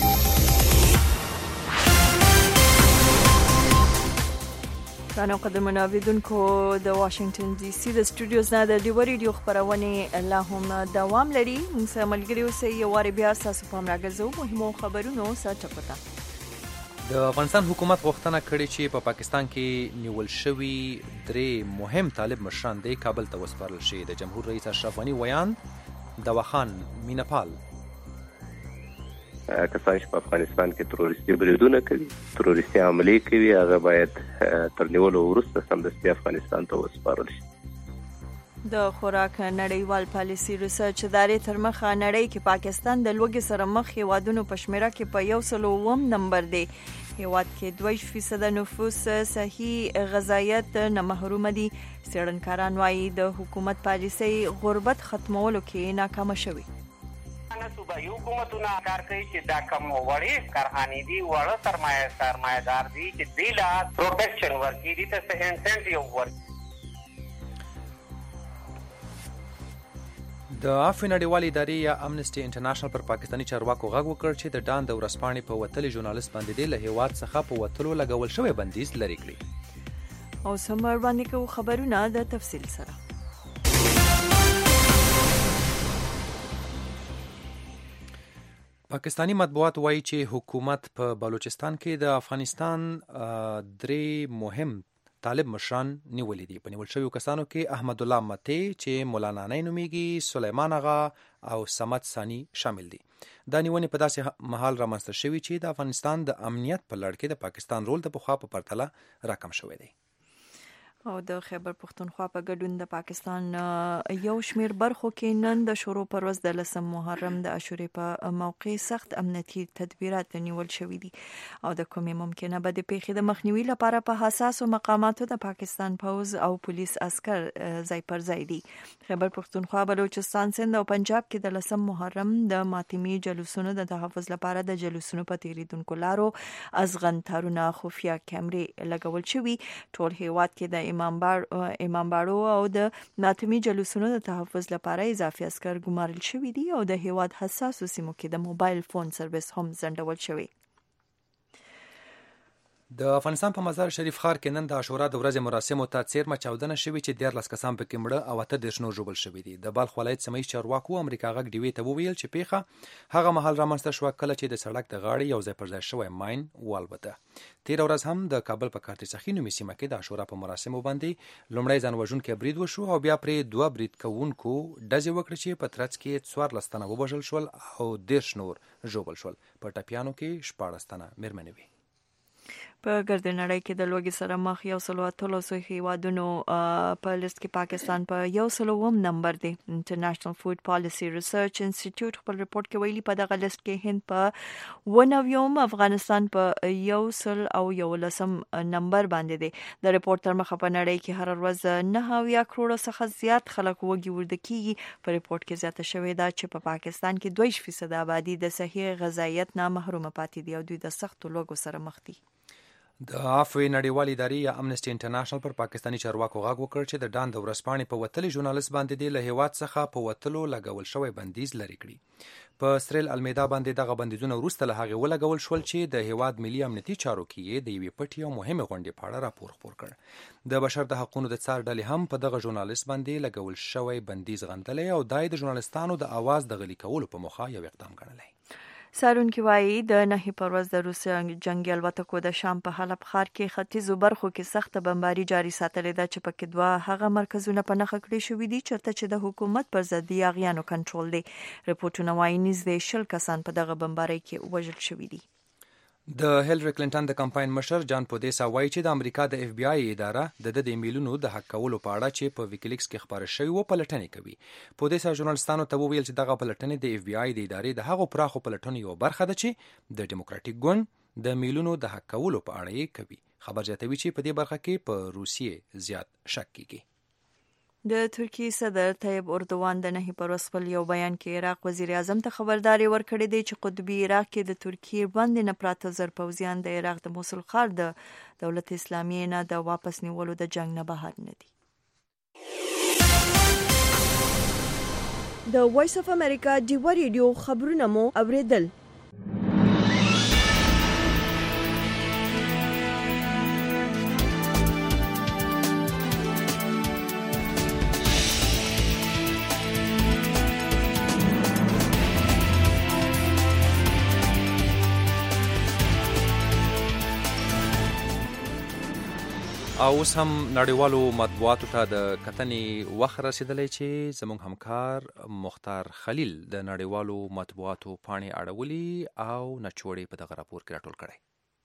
کانو قدمونه اوریدونکو د واشنگټن ډي سي د سټوډیوز نه د ډیوا ریډیو خبرونه لا هم دوام لري. موږ سره ملګری اوسئ، یو واری بیا تاسو په راګرځو مهمو خبرونو سره چپتا. د افغانستان حکومت غوښتنه کړې چې په پاکستان کې نیول شوي درې مهم طالب مشران د کابل ته وسپارل شي. د جمهور رئیس اشرف غني ویاند دواخان مینپال کسان چې په افغانستان کې تروریستي بریدونه کوي، تروریستي عملې کوي، هغه باید تر نیولو وروسته سمدستي افغانستان ته وسپارل شي. د خوراک نړیوال پالیسي ریسرچ ادارې تر مخه نړۍ کې پاکستان د لوږې سره مخ هیوادونو په شمیره کې په یو سل اووم نمبر دی. هیواد کې دوه فیصد نفوس صحي غذایت نه محروم دي. څېړنکاران وایي د حکومت پالیسي غربت ختمولو کې ناکامه شوې. صوبایي حکومتونه کار کوي چې دا کم وړې کارخانې دي، وړه سرمایه سرمایه‌دار دي چې دوی له پروټیکشن ورکړي، دي ته څه انسنټیو ورکړي. د عفو نړیوالې ادارې یا امنسټي انټرنیشنل پر پاکستاني چارواکو غږ وکړ چې د ډان د ورځپاڼې په وتلي ژورنالیست باندې د له هیواد څخه په وتلو لګول شوی بندیز لرې کړي. او سمر باندې کوو خبرونه د تفصیل سره. پاکستانی مطبوعات وایي چې حکومت په بلوچستان کې د افغانستان درې مهم طالب مشران نیولې دي. په نیول شویو کسانو کې احمد الله متی چې مولانا نای نومیږي، سلیمان اغا او سمت ثانی شامل دي. دا نیونې په داسې مهال رامنځته شوي چې د افغانستان د امنیت په لړ کې د پاکستان رول د پخوا په پرتله راکم شوی دی. او د خیبر پختونخوا په ګډون د پاکستان یو شمیر برخو کې نن د شروع پر ورځ د لسم محرم د عاشورې په موقع سخت امنیتي تدبیرات نیول شوي دي او د کومې ممکنه بد پیښې د مخنیوي لپاره په حساسو مقاماتو د پاکستان پوز او پولیس عسكر ځای پر ځای دي. خیبر پختونخوا، بلوچستان، سند او پنجاب کې د لسم محرم د ماتمي جلوسونو د تحفظ لپاره د جلوسونو په تیریدونکو لارو ازغن تارونه خفیه کیمرې لګول شوي. ټول هیواد کې د امام باړو او د ماتمي جلوسونو د تحفظ لپاره اضافي عسكر ګمارل شوي دي او د هیواد حساسو سیمو کې د موبایل فون سرویس هم ځنډول شوی. د افغانستان په مزار شریف ښار کې نن د عاشورا د ورځې مراسمو ته څیرمه چاودنه شوې چې دیارلس کسان پکې مړه او اته دېرش نور ژوبل شوي دي. د بلخ ولایت سیمه ییز چارواکو امریکا غږ ډیوې ته وویل چې پیښه هغه مهال رامنځته شوه کله چې د سړک د غاړې یو ځای پر ځای شوی ماین والوته. تېره ورځ هم د کابل په کارتسخي نومي سیمه کې د عاشورا په مراسمو باندې لومړی ځان وژونکی برید وشو او بیا پرې دوه برید کوونکو ډزې وکړې چې په ترڅ کې څوارلس تنه ووژل شول او دېرش نور ژوبل شول. په ټپیانو کې شپاړس تنه مېرمنې وې. په ګرد نړۍ کې د لوږې سره مخ یو سل اتلس هیوادونو په لیست کې پاکستان په یو سل اووم نمبر دی. انټرنیشنل فود پالیسي ریسرچ انسټیټیوټ خپل رپورت کې ویلي په دغه لیست کې هند په ونویوم، افغانستان په یو سل او یو لسم نمبر باندې دی. د رپورت تر مخه په نړۍ کې هر ورځ نه اویا کروڑه څخه زیات خلک وږي ورده کیږي. په رپورت کې زیاته شوې ده چې په پاکستان کې دوه فیصد آبادی د صحي غذایت نه محروم پاتې دي او دوی د سختو لوږو سره مخ دي. د عفو نړیوالې ادارې یا امنسټي انټرنیشنل پر پاکستاني چارواکو غږ وکړ چې د ډان د ورځپاڼې په وتلي ژورنالیست باندې د له هیواد څخه په وتلو لګول شوی بندیز لرې کړي. په سریل المیدا باندې دغه بندیزونه وروسته له هغې ولګول شول چې د هیواد ملي امنیتي چارو کې د یوې پټې او مهمې غونډې په اړه راپور خپور کړ. د بشر د حقوقو د څار ډلې هم په دغه ژورنالیست باندې لګول شوی بندیز غندلی او دای د ژورنالیستانو د اواز د غلي کولو په موخه یو اقدام ګڼلی. څارونکي وایي د نهي پر ورځ د روسي جنګي الوتکو د شام په حلب ښار کې ختیځو برخو کې سخته بمباري جاري ساتلې ده چې پکې دوه هغه مرکزونه په نښه کړي شوي دي چېرته چې د حکومت پر ضد یاغیانو کنټرول دی. رپورټونه وایي نږدې شل کسان په دغه بمبارۍ کې وژل شوي دي. د هیلری کلینټن د کمپاین مشر جان پودیسا وایي چې د امریکا د اف بی آی اداره د د ایمیلونو د حق کولو په اړه چې په ویکیلیکس کې خبره شوې و پلټنې کوي. پودیسا ژورنالستانو ته وویل چې دغه پلټنې د اف بی آی د ادارې د هغو پراخو پلټنو یو برخه ده چې د ډیموکراټیک ګوند د ایمیلونو د حق کولو په اړه یې کوي. خبر زیاتوي چې په دې برخه کې په روسیې زیات شک کیږي. د ترکیې صدر طیب اردوان د نهي پر ورځ خپل یو بیان کې عراق وزیر اعظم ته خبرداري ورکړې ده چې قطبي عراق کې د ترکیې باندې نه پراته زر پوځیان د عراق د موصل ښار د دولت اسلامي نه د واپس نیولو د جنگ نه بهر نه دي. د وایس اف امریکا ډیوا ریډیو خبرونه مو اوریدل. او اوس هم نړیوالو مطبوعاتو ته د کتنې وخت رسیدلی چې زموږ همکار مختار خلیل د نړیوالو مطبوعاتو پاڼې اړولي او نچوړې په دغه راپور کې راټول کړی.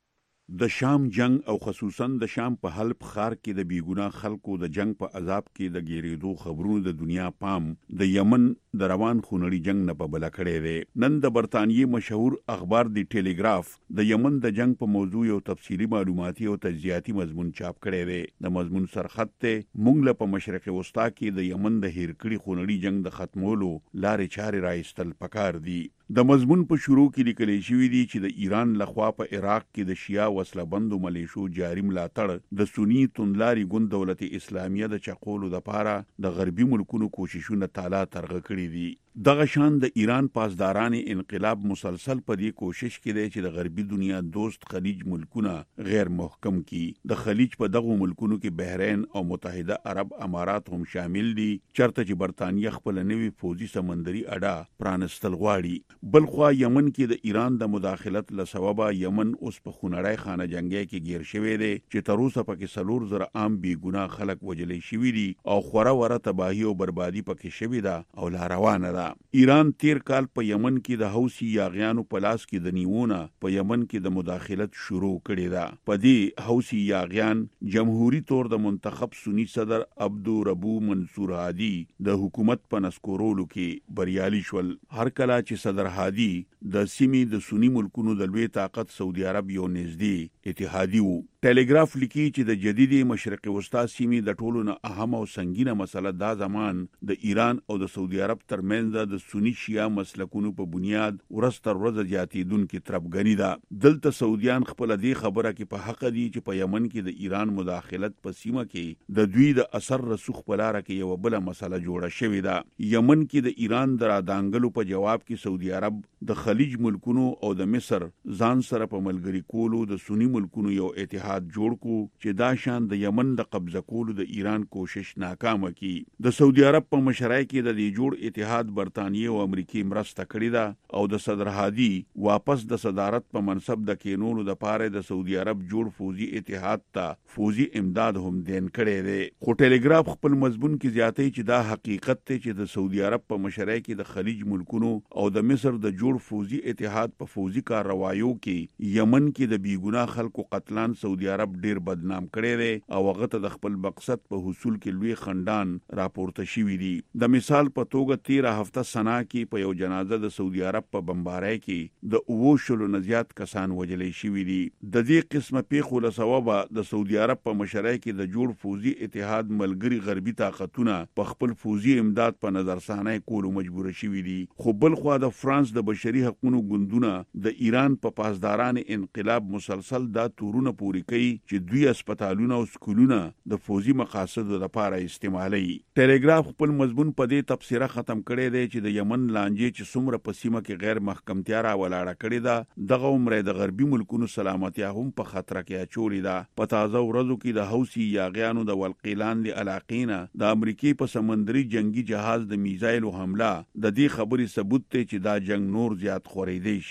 د شام جنگ او خصوصا د شام په حلب ښار کې د بیګناه خلکو د جنگ په عذاب کې د ګیریدو خبرونو د دنیا پام د یمن د روان خونړي جنگ نه په بله کړی دی. نن د برطانیې مشهور اخبار دی ټیلیګراف د یمن د جنگ په موضوع یو تفصیلي معلوماتي او تجزیاتي مضمون چاپ کړی دی. د مضمون سرخط ته موږ له په مشرق وسطا کې د یمن د هیر کړي خونړي جنگ د ختمولو لارې چارې راایستل پکار دي. د مضمون په شروع کې لیکل شوی دی چې د ایران لخوا په عراق کې د شیا وسله بندو ملیشو جاري ملاتړ د سنی توندلاري ګوند دولت اسلامیه د چقولو لپاره د غربي ملکونو کوششونه تالا ترغه کړي دي. دغه شان د ایران پاسداران انقلاب مسلسل په دې کوشش کې دی چې د غربي دنیا دوست خلیج ملکونه غیر محکم کی. د خلیج په دغه ملکونو کې بحرین او متحده عرب امارات هم شامل دي چرته چې برطانیه خپل نوی فوجي سمندري اډه پرانستل غواړي. بلخوا یمن کې د ایران د مداخلت له سببه یمن اوس په خونړی خانه جنگي کې گیر شوی دی چې تر اوسه پکې څلور زره عام بې ګناه خلک وژلې شوي دي او خوره وره تباهي او بربادي پکې شوې ده او لا روانه ده. ایران تیر کال په یمن کې د حوثي یاغیانو په لاس کې د نیونه په یمن کې د مداخلت شروع کړې ده. په دې حوثي یاغیان جمهوریت تور د منتخب سنی صدر عبدالربو منصور هادي د حکومت په نسکورولو کې بریالي شول. هر کله چې صدر هادي د سیمې د سنی ملکونو د لوی طاقت سعودي عرب یو نږدې اتحادي وو. ټیلیګراف لیکي چې د جديدي مشرق وسطا سیمې د ټولو نه اهم او سنگینه مسله دا زمان د ایران او د سعودي عرب ترمنځ د سنی شیا مسلکونو په بنیاد ورستر ورځ زیاتیدونکو ترپګنی ده. دلته سعودیان خپل دې خبره کې په حق دي چې په یمن کې د ایران مداخلت په سیمه کې د دوی د اثر رسوخ په لار کې یو بل مسله جوړه شوې ده. یمن کې د ایران درادانګلو په جواب کې سعودي عرب د خلیج ملکونو او د مصر ځان سره په ملګری کولو د سنی ملکونو یو اتحاد جوړ کو چې دا شان د یمن د قبضه کولو د ایران کوشش ناکامه کی. د سعودي عرب په مشرۍ کې د دې جوړ اتحاد برطانیې او امریکای مرسته کړې ده او د صدر هادي واپس د صدارت په منصب د کینولو د پاره د سعودي عرب جوړ فوجي اتحاد ته فوجي امداد هم دین کړي دي. خو ټیلیګراف خپل مضمون کې زیاتې چې دا حقیقت ته چې د سعودي عرب په مشرۍ کې د خلیج ملکونو او د مصر د جوړ فوجي اتحاد په فوجي کاروایو کې یمن کې د بیګناه خلکو قتلان سعودي عرب ډیر بدنام کړي دي او هغه ته د خپل مقصد په حصول کې لوی خندان راپورته شوی دي. د مثال په توګه تیره هفته سنا کې په یو جنازه د سعودي عرب په بمبارۍ کې د اوو شلو نه زیات کسان وژلې شوي دي. د دې قسمه پیښو له سببه د سعودي عرب په مشرۍ کې د جوړ فوجي اتحاد ملګری غربي طاقتونه په خپل فوجي امداد په نظرثانه کولو مجبور شوي دي. خو بل خوا د فرانس د بشري حقوقو ګوندونه د ایران په پاسداران انقلاب مسلسل دا تورونه پوری کوي چې دوی هسپتالونه او سکولونه د فوجي مقاصدو لپاره استعمالوي. ټیلیګراف خپل مضمون په دې تفسیره ختم کړی دی چې د یمن لانجې چې څومره په سیمه کې غیر محکمتیا را ولاړه کړې ده دغه عمر د غربي ملکونو سلامتیا هم په خطر کې اچولې ده. په تازه ورځو کې د حوثي یاغیانو د ولقیلان د علاقینه د امریکای په سمندري جنگي جهاز د میزایلو حمله د دې خبرې ثبوت دی چې دا جنگ نور زیات خورېدی شي.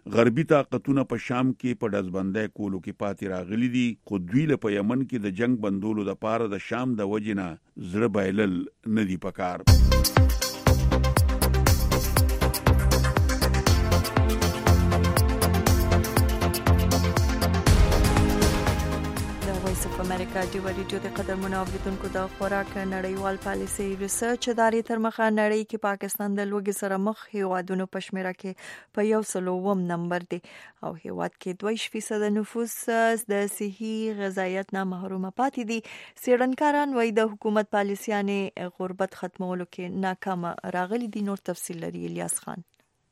غربي طاقتونه په شام کې په دزبندۍ کولو کې پاتې راغلي دي، خو دوی له په یمن کې د جنگ بندولو د پاره د شام د وجنه زړه بایلل نه دی پکار. امریکا دی وریډیو د قدرمنو اوریدونکو د خوراک نړیوال پالیسي ریسرچ ادارې تر مخه نړۍ کې پاکستان د لوګي سره مخ هیوادونو په شمیره کې په یو سلوم نمبر دی او هیواد کې دوه فیصد نفوس د صحي غذایت نه محروم پاتې دي. سیړنکاران وایي د حکومت پالیسيانه غربت ختمولو کې ناکام راغلي دي. نور تفصیل لري الیاس خان.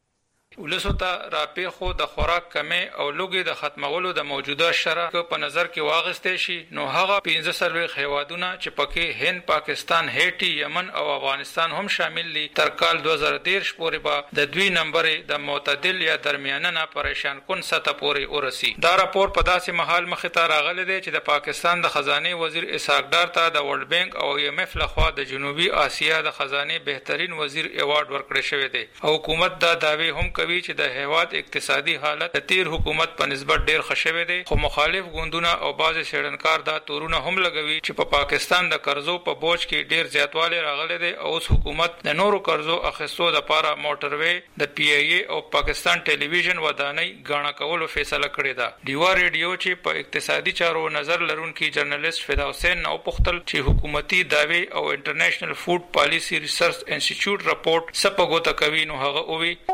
ولسو ته راپی خو د خوراک کمی او لوګي د ختمولو د موجوده شرایطو په نظر کې واغستې شي نو هغه پنځه سلويخ هیوادونه چې پکې هند، پاکستان، هیټي، یمن او افغانستان هم شامل دي تر کال دوه زره دېرش پورې به د دوی نمبر د معتدل یا درمیانه نه پریشان کن سطح پورې ورسي. دا راپور په داسې محل مخې ته راغلی دی چې د پاکستان د خزانه وزیر اسحاق ډار ته د ورلد بانک او ای ایم ایف لخوا د جنوبي اسیا د خزانه بهترین وزیر ایوارډ ورکړی شوی دی. حکومت دا داوی هم کوي چې د هیواد اقتصادي حالت د تیر حکومت په نسبت ډیر ښه دی، خو مخالف ګوندونه او بعض سیړنکار دا تورونه هم لګوي چې په پا پاکستان د قرضو په بوج کې ډیر زیاتوالی راغلی دی او اوس حکومت د نورو قرضو اخیستو لپاره موټروي د پی ای ای او پاکستان ټلویزیون ودانۍ غاڼه کولو فیصله کړې ده. ډیوا ریډیو چې په اقتصادي چارو نظر لرونکي جرنالست فدا حسین نو پختل چې حکومتي داوی او انټرنیشنل فود پالیسی ریسرچ انسټیټیوټ رپورټ سپګوته کوي نو هغه او وی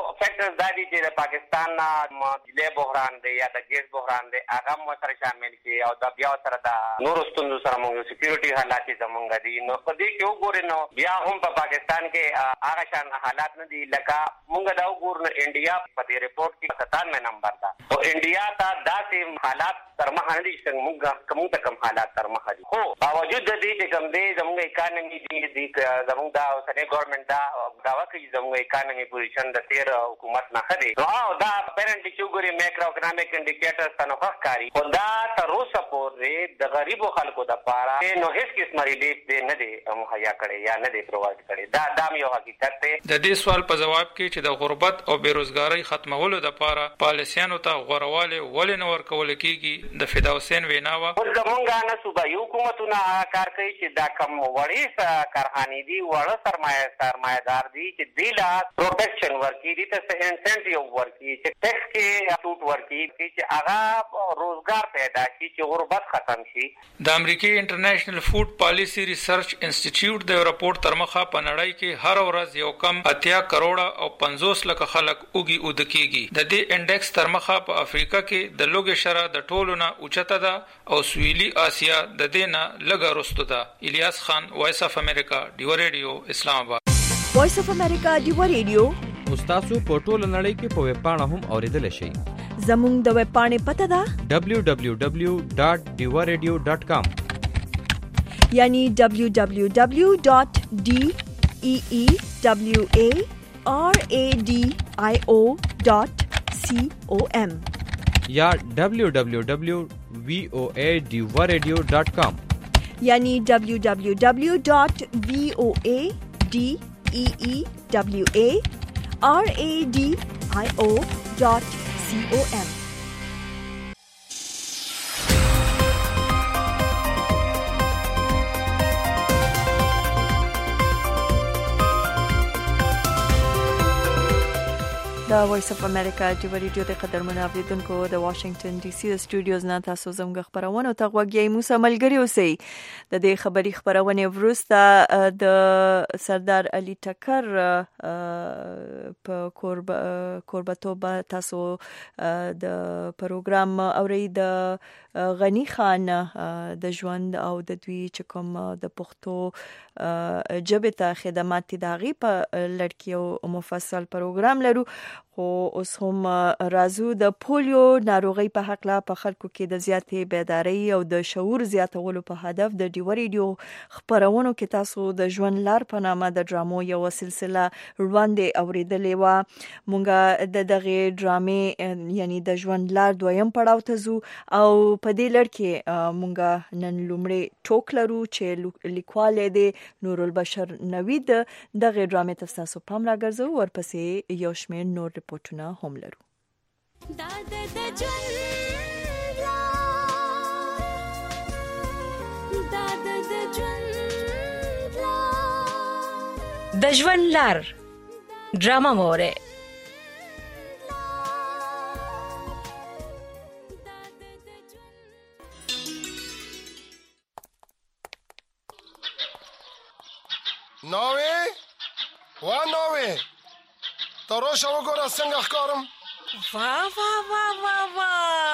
دادی چې د پاکستان مجلې بحران دی یا د ګیس بحران دی هغه مو سره شامل شي او د بیا سره د نورو ستونزو سره موږ سکیورټي حالات زمونږ دي نو په دې کې وګورئ نو بیا هم په پاکستان کې هغه شان حالات نه دي لکه موږ دا وګورو انډیا په دې رپورټ کې ستانوي نمبر ده او انډیا ته داسې حالات تر مخه نه دي چې موږ کوم ته کوم حالات تر مخه دي. خو باوجود د دې چې کوم دي زموږ اکانومي دي زموږ دا اوسنۍ ګورنمنت دا دا کوي زموږ اکانومي پوزیشن د تیر حکومت نه خدي نو دا پیرنټ چې ګوري مایکرو اکونومیک انډیکیټرز ته نو ښکاری او دا تر اوسه پورې د غریبو خلکو د پاره نو هیڅ قسم ریلیف دې نه دی مهیا کړی یا نه دی پرووایډ کړی. دا دا یو حقیقت دی. د دې سوال په جواب کې چې د غربت او بیروزګاری ختمولو لپاره پالیسیانو ته غوړواله ولې نه ورکول کیږي د فدا حسین ویناوه زمونږ نه صوبایي حکومتونه کار کوي چې دا کم وړي کارخانې دي وړه سرمایه سرمایدار دي چې دی لا پروټیکشن ورکړي دي ته انسنټیو ورکړي چې ټیکس کې سوټ ورکړي چې هغه روزګار پیدا شي چې غربت ختم شي. د امریکای انټرنیشنل فود پالیسی ریسرچ انسټیټیوټ د رپورټ تر مخه په نړۍ کې هر ورځ یو کم اتیا کروڑه او پنځوس لک خلک اوږي اود کیږي. د دې انډیکس تر مخه په افریقا کې د لوګي شرح د ټولو نه اوچته ده او سویلي اسیا د دې نه لږه رسته ده. الیاس خان، وایس اف امریکا، ډیو ریډیو، اسلام آباد. وایس اف امریکا ډیو ریډیو تاسو په ټوله نړۍ کې په ویب پاڼه هم اوریدل شئ. زموږ د ویب پاڼې پته ده دبلیو دبلیو دبلیو ډاټ ډیو ریډیو ډاټ کام یعنی دبلیو دبلیو دبلیو ډاټ ډی ای ای دبلیو ای آر ای ډی آی او ډاټ سی او ام یا دبلیو دبلیو دبلیو وی او ای ډیو ریډیو ډاټ کام یعنی دبلیو دبلیو دبلیو ډاټ وی او ای ډی ای ای دبلیو ای آر ای ډی آی او ډاٹ سی او ایم. د وایس اف امریکا د ریډیو د قدرمنو اوریدونکو د واشنگټن ډي سي د سټوډیوز نه تاسو زموږ خبرونه ته غوږی موسی ملګری اوسئ. د دې خبري خبرونه وروسته د سردار علي ټکر په کوربتوب تاسو د پروګرام اوري د غنی خان د ژوند او د دوی چې کوم د پښتو ژبه ته خدمات داغي په لړکیو مفصل پروګرام لرو. خو اوس هم رازو د پولیو ناروغي په حق لا په خلکو کې د زیاتې بیداری او د شعور زیاتولو په هدف د ډیو ریډیو خبرونو کې تاسو د ژوند لار په نامه د ډرامو یو سلسله وړاندې اوریدلې و. مونږه د دغه ډرامې یعنی د ژوند لار دویم پړاو ته زو او په دې لړ کې مونږه نن لومړی ټوک لرو چې لیکوال دی نور البشر نوید. دغه ډرامې تاسو پام راګرځو ورپسې یو شمېر نور ریپورتونه هم لرو. دا د ژوند را دا د ژوند را د ژوند لار ډرامه وره نوې وا نوې تروشه وګوره څنګه ښکارم. وا وا وا وا وا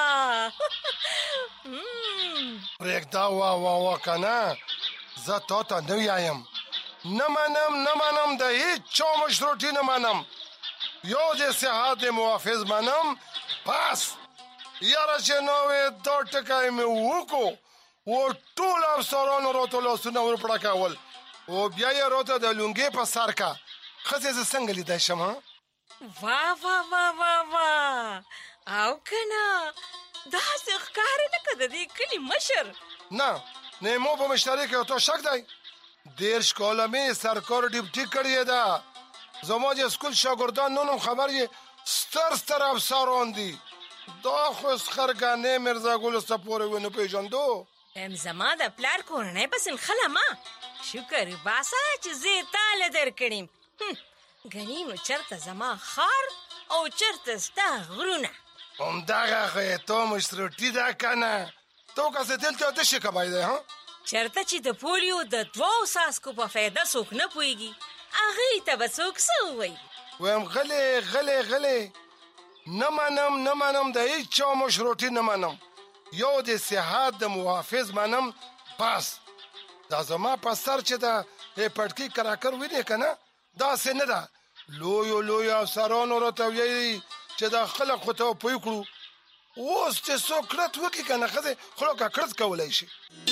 پرېږده وا وا وا کنه زه تا ته نه وایم نه منم نه منم د هېچا مشروطي نه منم یو د صحت محافظ منم بس. یاره چې نوې دا ټکی مې وکړو و ټول افسرانو راته لاسونه ورپړکول او بیا یې راته د لونګې په سر کا ښځې زه څنګه لیدای شم؟ وا وا وا وا وا او کنه داسې ښکاري لکه د دې کلي مشر. نه نیمو په مشتري کې تو شک دی. دېرش کاله مې سرکار ډیپټي کړې ده. زما د سکول شاګردان نن هم خبر یې ستر ستر افسران دي. دا خو سخرګانې مرزا ګل څه پورې ونه پیژندو. ام زما د پلار کورنۍ پسې خله ما شکر باسه چې زه تاله درکړم. غنی نو چرته زما خار او چرته ستا غرونه. همدغه خو یې تو مشروطي ده کنه. تو که څه دلته د شي کبای دی ها چرته چې د پولیو د دوو ساسکو په فایده څوک نه پوهېږي هغې ته به څوک څه ووایي. ویم غلې غلې غلې نه منم نه منم د هېچا مشروطي نه منم یو د صحت د محافظ منم بس. دا زما په سر چې د پټکي کراکر وینې که نه داسې نه ده. لویو لویو افسرانو راته ویلي چې دا خلک خو ته پوه کړو اوس چې څوک کړت وکړي که نه ښځې خلک کړت کولی شي.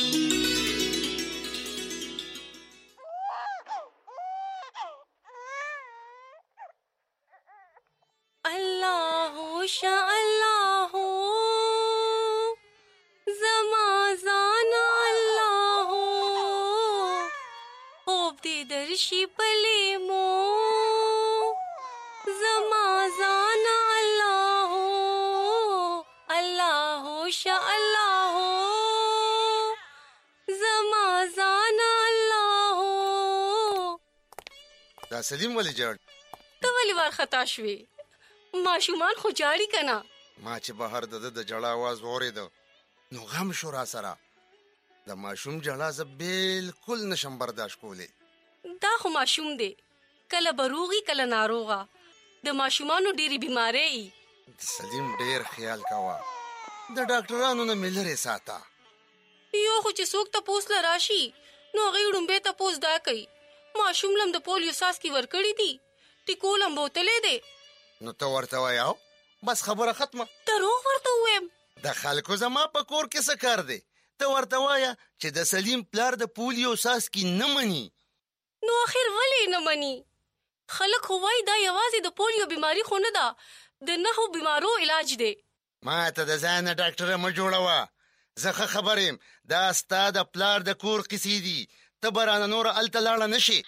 الله شا الله زما ځان الله خوب دې درشي پلیمو زما ځان الله الله شا الله زما ځان الله. دا سلیم ولې جوړ ته ولې وارخطا شوې؟ ماشومان خو جاړي کنه. ما چې بهر د د جړه आवाज اورېده نو غم شو را سره. د ماشوم جړه زه بالکل نشم برداشت کولی. دا خو ماشوم دی کله بروغي کله ناروغه د ماشومانو ډېری بیماری. سلیم ډېر خیال کاوه د ډاکټرانو نه ملره ساته. یو خو چې څوک تپوس لراشي نو هغې ړومبې تپوس دا کوي ماشوم لم د پولیو څاڅکي ورکړي دي ټیکول هم بوتلی دی. نو ته ورته وایه بس خبره ختمه. دروغ ورته ووایم؟ د خلکو زما په کور کې څه کار دی؟ ته ورته وایه چې د سلیم پلار د پولیو څاڅکي نه مني. نو اخر ولې نه مني؟ خلک خو وایي دا یوازې د پولیو بیماری خو نه ده د نهو بیمارو علاج دی. ما ته د ځان نه ډاکټره مه جوړوه. زه ښه خبر یم دا ستا د پلار د کور قصې دي. ته به رانه نوره هلته لاړه نه شي.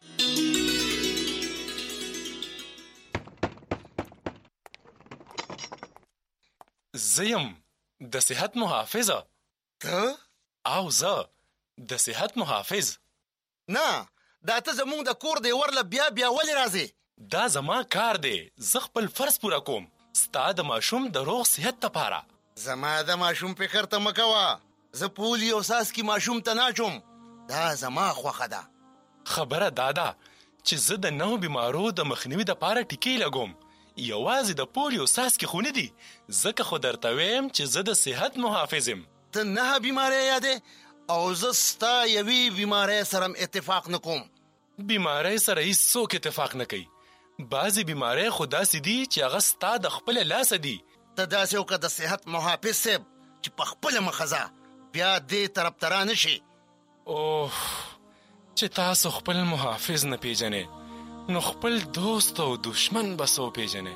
زیم د صحت محافظه. ته؟ او زه د صحت محافظ. نه دا ته زمونږ د کور دی ورله بیا بیا ولې راځې؟ دا زما کار دی. زه خپل فرض پوره کوم ستا د ماشوم د روغ صحت لپاره. زما د ماشوم فکر ته مه کوه. زه پولیو څاڅکي ماشوم ته ناچوم. دا زما خوښه ده. خبره دا ده چې زه د نهو بیمارو د مخنیوي دپاره ټیکې لګوم. یوازې د پولیو څاڅکي خو نه دي ځکه خو درته ویم چې زه د صحت محافظ یم. ته نهه بیماری یادې او زه ستا یوې بیماری سره اتفاق نه کوم. بیماری سره هیڅ څوک اتفاق نه کوي. بعضې بیماری خو داسې دي چې هغه ستا د خپله لاسه دي. ته داسې وکړه د صحت محافظ صاحب چې په خپله مخه ځه بیا دې طرف ته را نه شي. اوه چې تاسو خپل محافظ نه پیژنې نو خپل دوست او دشمن به څو پیژنې.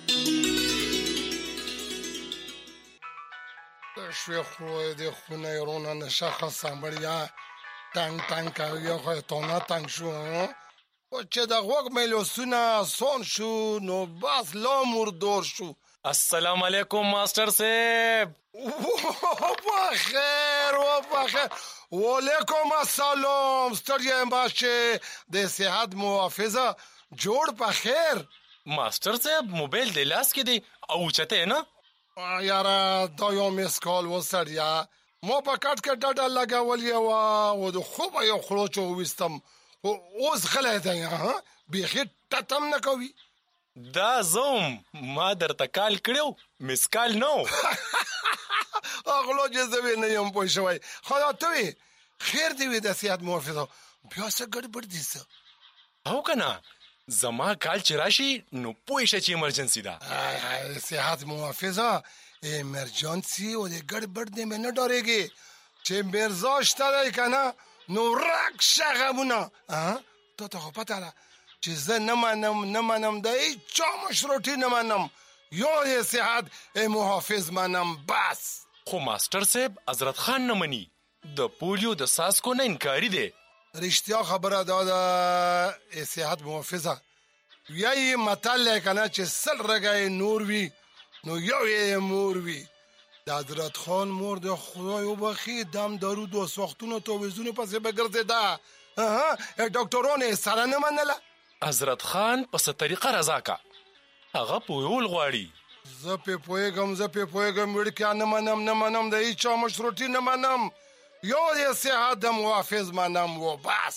د شوې خو د خونه یې رونه نشه خسه بړیا تنګ تنګ کوي خو یې تونه تنګ شو. خو چې د غوږ مې لوسونه آسان شو نو بس لا مردور شو. السلام علیکم ماسٹر صاحب. بخیر و بخیر. وعلیکم السلام. ستړی باشه د صحت محافظه جوړ په خیر. ماسٹر صاحب موبایل د لاس کې دی او چته نه یاره دا یو میس کال وسړیا مو په کټ کې ډډه لګولې و او د خوب یو خلوچو وستم اوس غلې ده ها بيخي ټټم نه کوي. دا زوم ما درته کال کړو میس کال نو اغلو جزوی نه یم پوه شوی. خدا ته خیر دی د صحت محافظه بیا څه ګډوډ دي څه او کنه زما کال چې راشي نو پوه شه چې ایمرجنسي ده. صحت محافظه ایمرجنسي او د ګډوډ دی مې نه ډارېږي چې مرزا شته دی کنه نو راک شغمونه ها ته ته پته ده چې زه نه منم نه منم د هیچا مشروطي نه منم یو د صحت محافظ منم بس. خو ماسټر صاحب حضرت خان نه مني د پولیو د ساسکو نه انکاری دی. رښتیا خبره دا ده صحت محافظه یای متل کنه چې سل رګای نور وی نو یو یې مور وی. د حضرت خان مور د خدای وبخي دم دارو دو سوختونو تو وزونه پسې بګرځي دا ها ډاکټرونه سره نه منله. حضرت خان په څه طریقه رضا کا هغه پویول غواړي. زه په پویګم زه په پویګم وړ کې نه منم نه منم د هیڅ مشروطي نه منم یو د صحت محافظ منم و بس.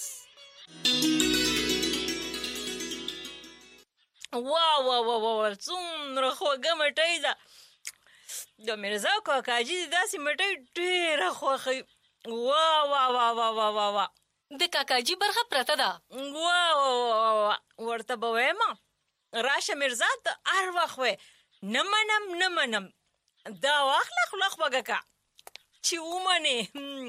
وا وا وا وا څومره خوږه مټۍ ده. د مرزا کاکاجي داسې مټۍ ډېره خوښوي. وا وا وا وا وا وا وا د کاکاجي برخه پرته ده. وا وا وا ورته به وایم راشه مرزا ته هر وخت وی نه منم نه منم دا واخله خوله خوږه چې ومنې.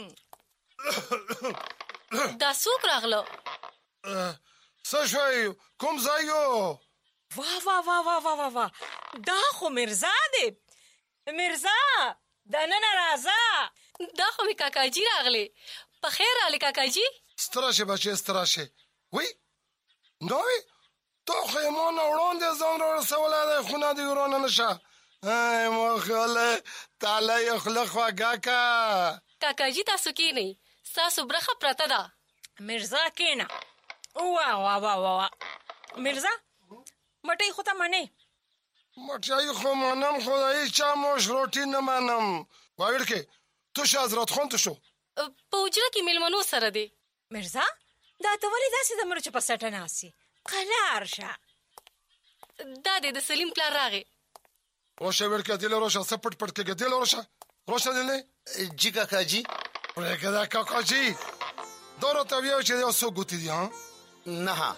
دا څوک راغله؟ څه شوی کوم ځای یو؟ وا وا وا وا وا وا وا دا خو مرزا دی. مرزا دننه راځه. دا خو مې کاکاجي راغلی. په خیر راغلی کاکاجي. ستراشه بچې ستراشه. وی نوی تو خو یې مو نه وړاندې ځان را رسولی دی خو نه دې ورانه نشه. ای مخله تعالی یې خوله خوږه که. کاکاجي تاسو کېنئ ستاسو برخه پرته ده. مرزا کېنه. وا وا وا وا مرزا مټۍ خو ته منې؟ مټۍ خو منم خو د هیچا مشروطي نه منم. واویړ کې تو شه حضرت خان ته شو په حجره کې میلمنو سره دی. مرزا دا ته ولې داسې د مرچو په سټه ناستې؟ قلار شه. دا دی د سلیم پلار راغی. راشه ویړ کې دې له راشه څه پټ پټ کېږي دې له راشه راشه دې جی کاکاجي پرېږده دا کاکاجي دا راته ویل چې یو څو ګوتې دي ها؟ نهه.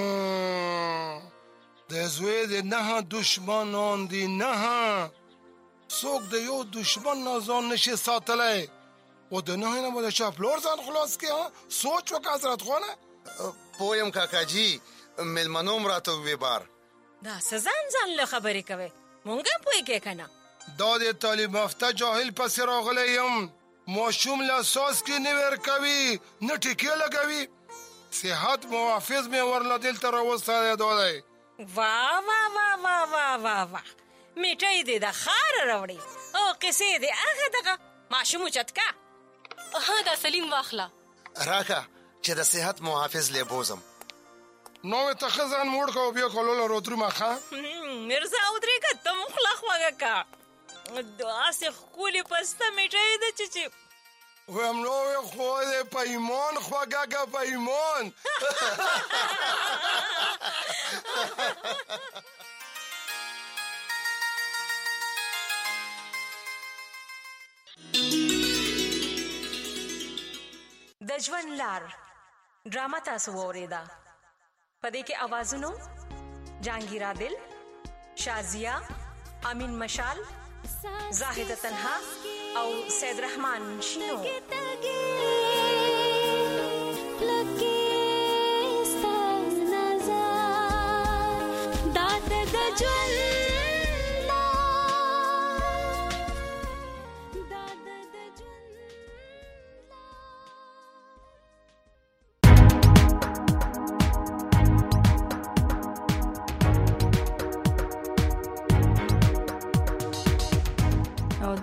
د زوی د نهه دشمنان دي نهه. څوک د یو دشمن نه ځان نشي ساتلی او د نهه نه به د چا پلور ځان خلاص کړي ها؟ سوچ وکړه حضرت خانه. پوه یم کاکاجي میلمنو م راته ووې بار. دا څه ځان ځان له خبرې کوې مونږ هم پوهېږې که نه. دا د تعلیم یافته جاهل پسې راغلی یم. ماشوم له ساس کې نه ورکوي نه ټیکې لګوي. صحت محافظ مې ورله دلته راوستی دا دی. وا وا وا وا وا وا وا میټۍ دې د ښاره راوړې او قصې دې هغه دغه ماشوم اوچت کا. ها دا سلیم واخله راکه چې د صحت محافظ لی بوزم. نو مې ته ښه ځان موړ که او بیا کولوله رودرومه ښه. مرزا ودرېږه ته مو خوله خوږه که. داسې ښکلې پسته میټۍ ده چې چې ویم نو خو دې په ایمان خوږه که په ایمان. د ژوند لار ډرامه تاسو واورېده. په دې کې اوازونو جهانگیر عادل، شازیه، امین مشال، زاهد تنها او سید رحمان شینو.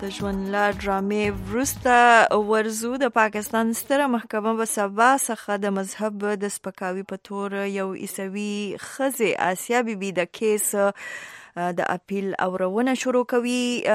د ژوند لار ډرامې وروسته ورزو د پاکستان ستره محکمه به سبا څخه د مذهب د سپکاوي په تور یو عیسوي ښځې آسیا بی بی د کیس د اپیل اورونه شروع کوي.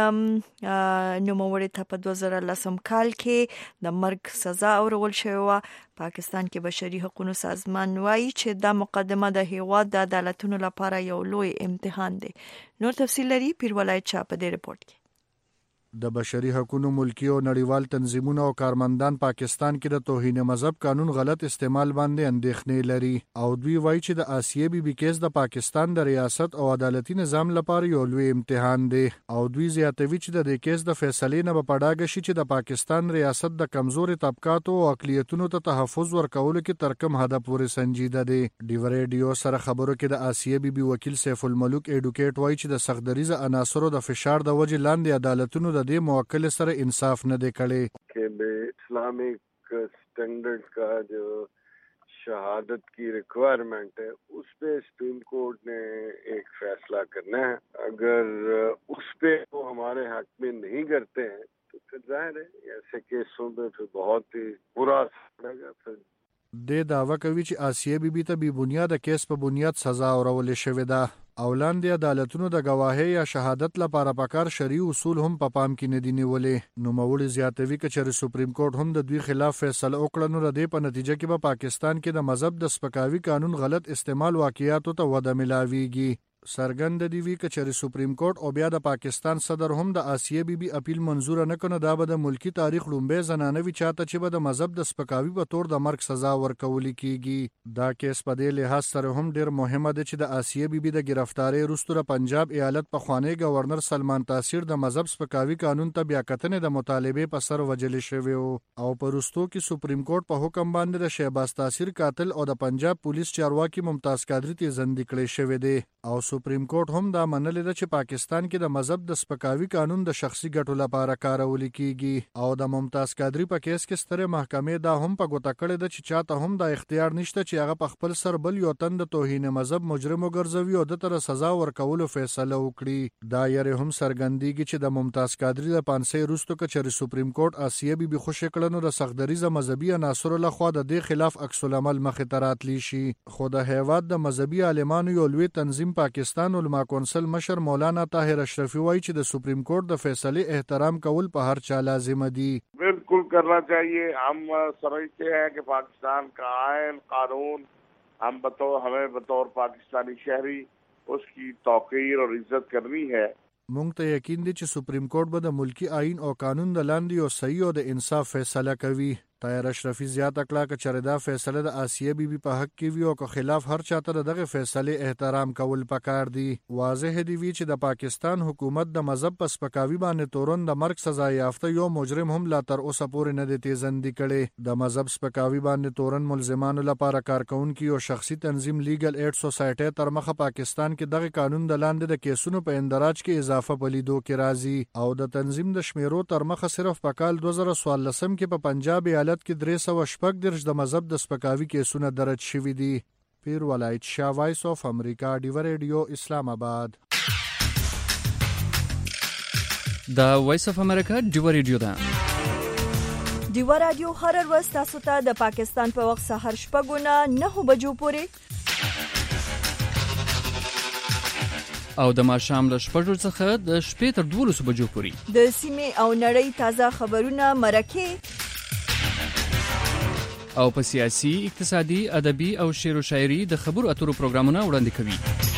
نوموړې ته په دوه زره لسم کال کې د مرګ سزا اورول شوې وه. پاکستان کې بشري حقوقو سازمان وایي چې دا مقدمه د هیواد د عدالتونو لپاره یو لوی امتحان دی. نور تفصیل لري پیر ولایت شاه په دې رپورت کې. د بشري حقوقو ملکی او نړیوال تنظیمونه او کارمندان پاکستان کې د توهین مذهب قانون غلط استعمال باندې اندېښنې لري او دوی وایي چې د آسیا بی بی کیس د پاکستان د ریاست او عدالتي نظام لپاره یو لوی امتحان دی او دوی زیاتوي چې د دې کیس د فیصلې نه به پډاګه شي چې د پاکستان ریاست د کمزوري طبقاتو او اقلیتونو ته تحفظ ورکولو کې تر کوم حد پورې سنجیده دی. ډیو ریډیو سره خبرو کې د آسیا بی بی وکیل سیف الملوک ایډوکیټ وایي چې د سختدریزه عناصرو د فشار د وجې لاندې عدالتونو د دې موکل سره انصاف نه دی کړی کہ اسلامک سٹینڈرڈ کا جو شہادت کی ریکوائرمنٹ ہے اس پہ سپریم کورٹ نے ایک فیصلہ کرنا ہے. اگر اس پہ وہ ہمارے حق میں نہیں کرتے ہیں تو پھر ظاہر ہے ایسے کیسوں پہ پھر بہت ہی برا اثر پڑے گا. پھر د دعوه کوي چې آسیا بی بی ته بی بنیاد کیس په بنیاد سزا اورولې شوې ده او لاندې عدالتونو د گواهی یا شهادت لپاره پکار شرعي اصول هم په پام کې نه دي نیولې. نوموړي زیاتوي چې سپریم کورټ هم د دوی خلاف فیصله وکړه نو د دې په نتیجه کې به پاکستان کې د مذهب د سپکاوي قانون غلط استعمال واقعیاتو ته وده ملاويږي. سرګند دی وی چې سپریم کورټ او بیا د پاکستان صدر هم د آسیا بی بی اپیل منزور نه کړي دا به د ملکی تاریخ لومبه زنانوي چاته چې به د مذهب د سپکاوي په تور د مرګ سزا ورکول کیږي. دا کیس په دې لحاظ سره هم ډیر مهمه ده چې د آسیا بی بی د گرفتاری وروسته د پنجاب ایالت په خوانی گورنر سلمان تاثیر د مذهب سپکاوي قانون ته بیا کتنې د مطالبه په سر وجل شوی او پرستو کې سپریم کورټ په حکم باندې د شهباز تاثیر قاتل او د پنجاب پولیس چارواکي ممتاز قادری ته زندې کړي شوی دی او سپریم کورټ هم دا منلې ده چې پاکستان کې د مذهب د سپکاوي قانون د شخصي ګټو لپاره کارول کیږي او د ممتاز قادری په کیس کې ستره محکمې دا هم په ګوته کړې ده چې چاته هم د اختیار نشته چې هغه په خپل سر بل یو تن د توهین مذهب مجرم وګرځوي او د تر سزا ورکولو فیصله وکړي. دا یې هم سرګندېږي چې د ممتاز قادری د پانسې وروسته چې سپریم کورټ آسیا بی بی خوشی کړنو د سختدریزه مذهبي عناصر له خوا د دې خلاف عکس العمل مخې ته راتلی شي. خو د هیواد د مذهبي عالمانو یو لوی تنظیم پاکستان علما کونسل مشر مولانا طاهر اشرفی وایي چې د سپریم کورټ د فیصلې احترام کول په هر چا لازم دي. بالکل کرنا چاہیے. ہم سمجھتے ہیں کہ پاکستان کا آئین قانون ہم بطور ہمیں بطور پاکستانی شہری اس کی توقیر اور عزت کرنی ہے. مونږ ته یقین دی چې سپریم کورټ به د ملکی آئین او قانون د لاندې او صحیح او د انصاف فیصله کوي. طاهر اشرفی زیاته کړه چې چردا فیصله د آسیا بی بی په حق کې وی او که خلاف هر چاته دغه فیصله احترام کول پکار دی. واضح دی وی چې د پاکستان حکومت د مذهب په سپکاوي باندې تورن د مرګ سزا یافته یو مجرم هم لا تر اوسه پورې نه دی تیزندې کړي. د مذهب سپکاوي باندې تورن ملزمانو لپاره کارکونکو او شخصي تنظیم لیګل ایډ سوسایټي تر مخه پاکستان کې دغه قانون د لاندې د کیسونو په اندراج کې اضافه پلیدو کې راځي او د تنظیم د شمیرو تر مخه صرف په کال دوه زره څوارلس کې په پنجاب ایالت کې درې سوه شپږ دېرش د مذهب د سپکاوي کیسونه درج شوي دي. پیر ولایت شاه وایس آف امریکا ډیو ریډیو اسلام آباد. دا وایس آف امریکا ډیو ریډیو ده. ډیو رادیو هر ورځ تاسو ته د پاکستان په وخت سهار شپږ نه نه بجو پورې او د ماښام له شپږو څخه د شپې تر دولسو بجو پورې د سیمې او نړۍ تازه خبرونه مرکه او په سیاسي، اقتصادي، ادبي او شعر و شاعري د خبرو اترو پروګرامونه وړاندې کوي.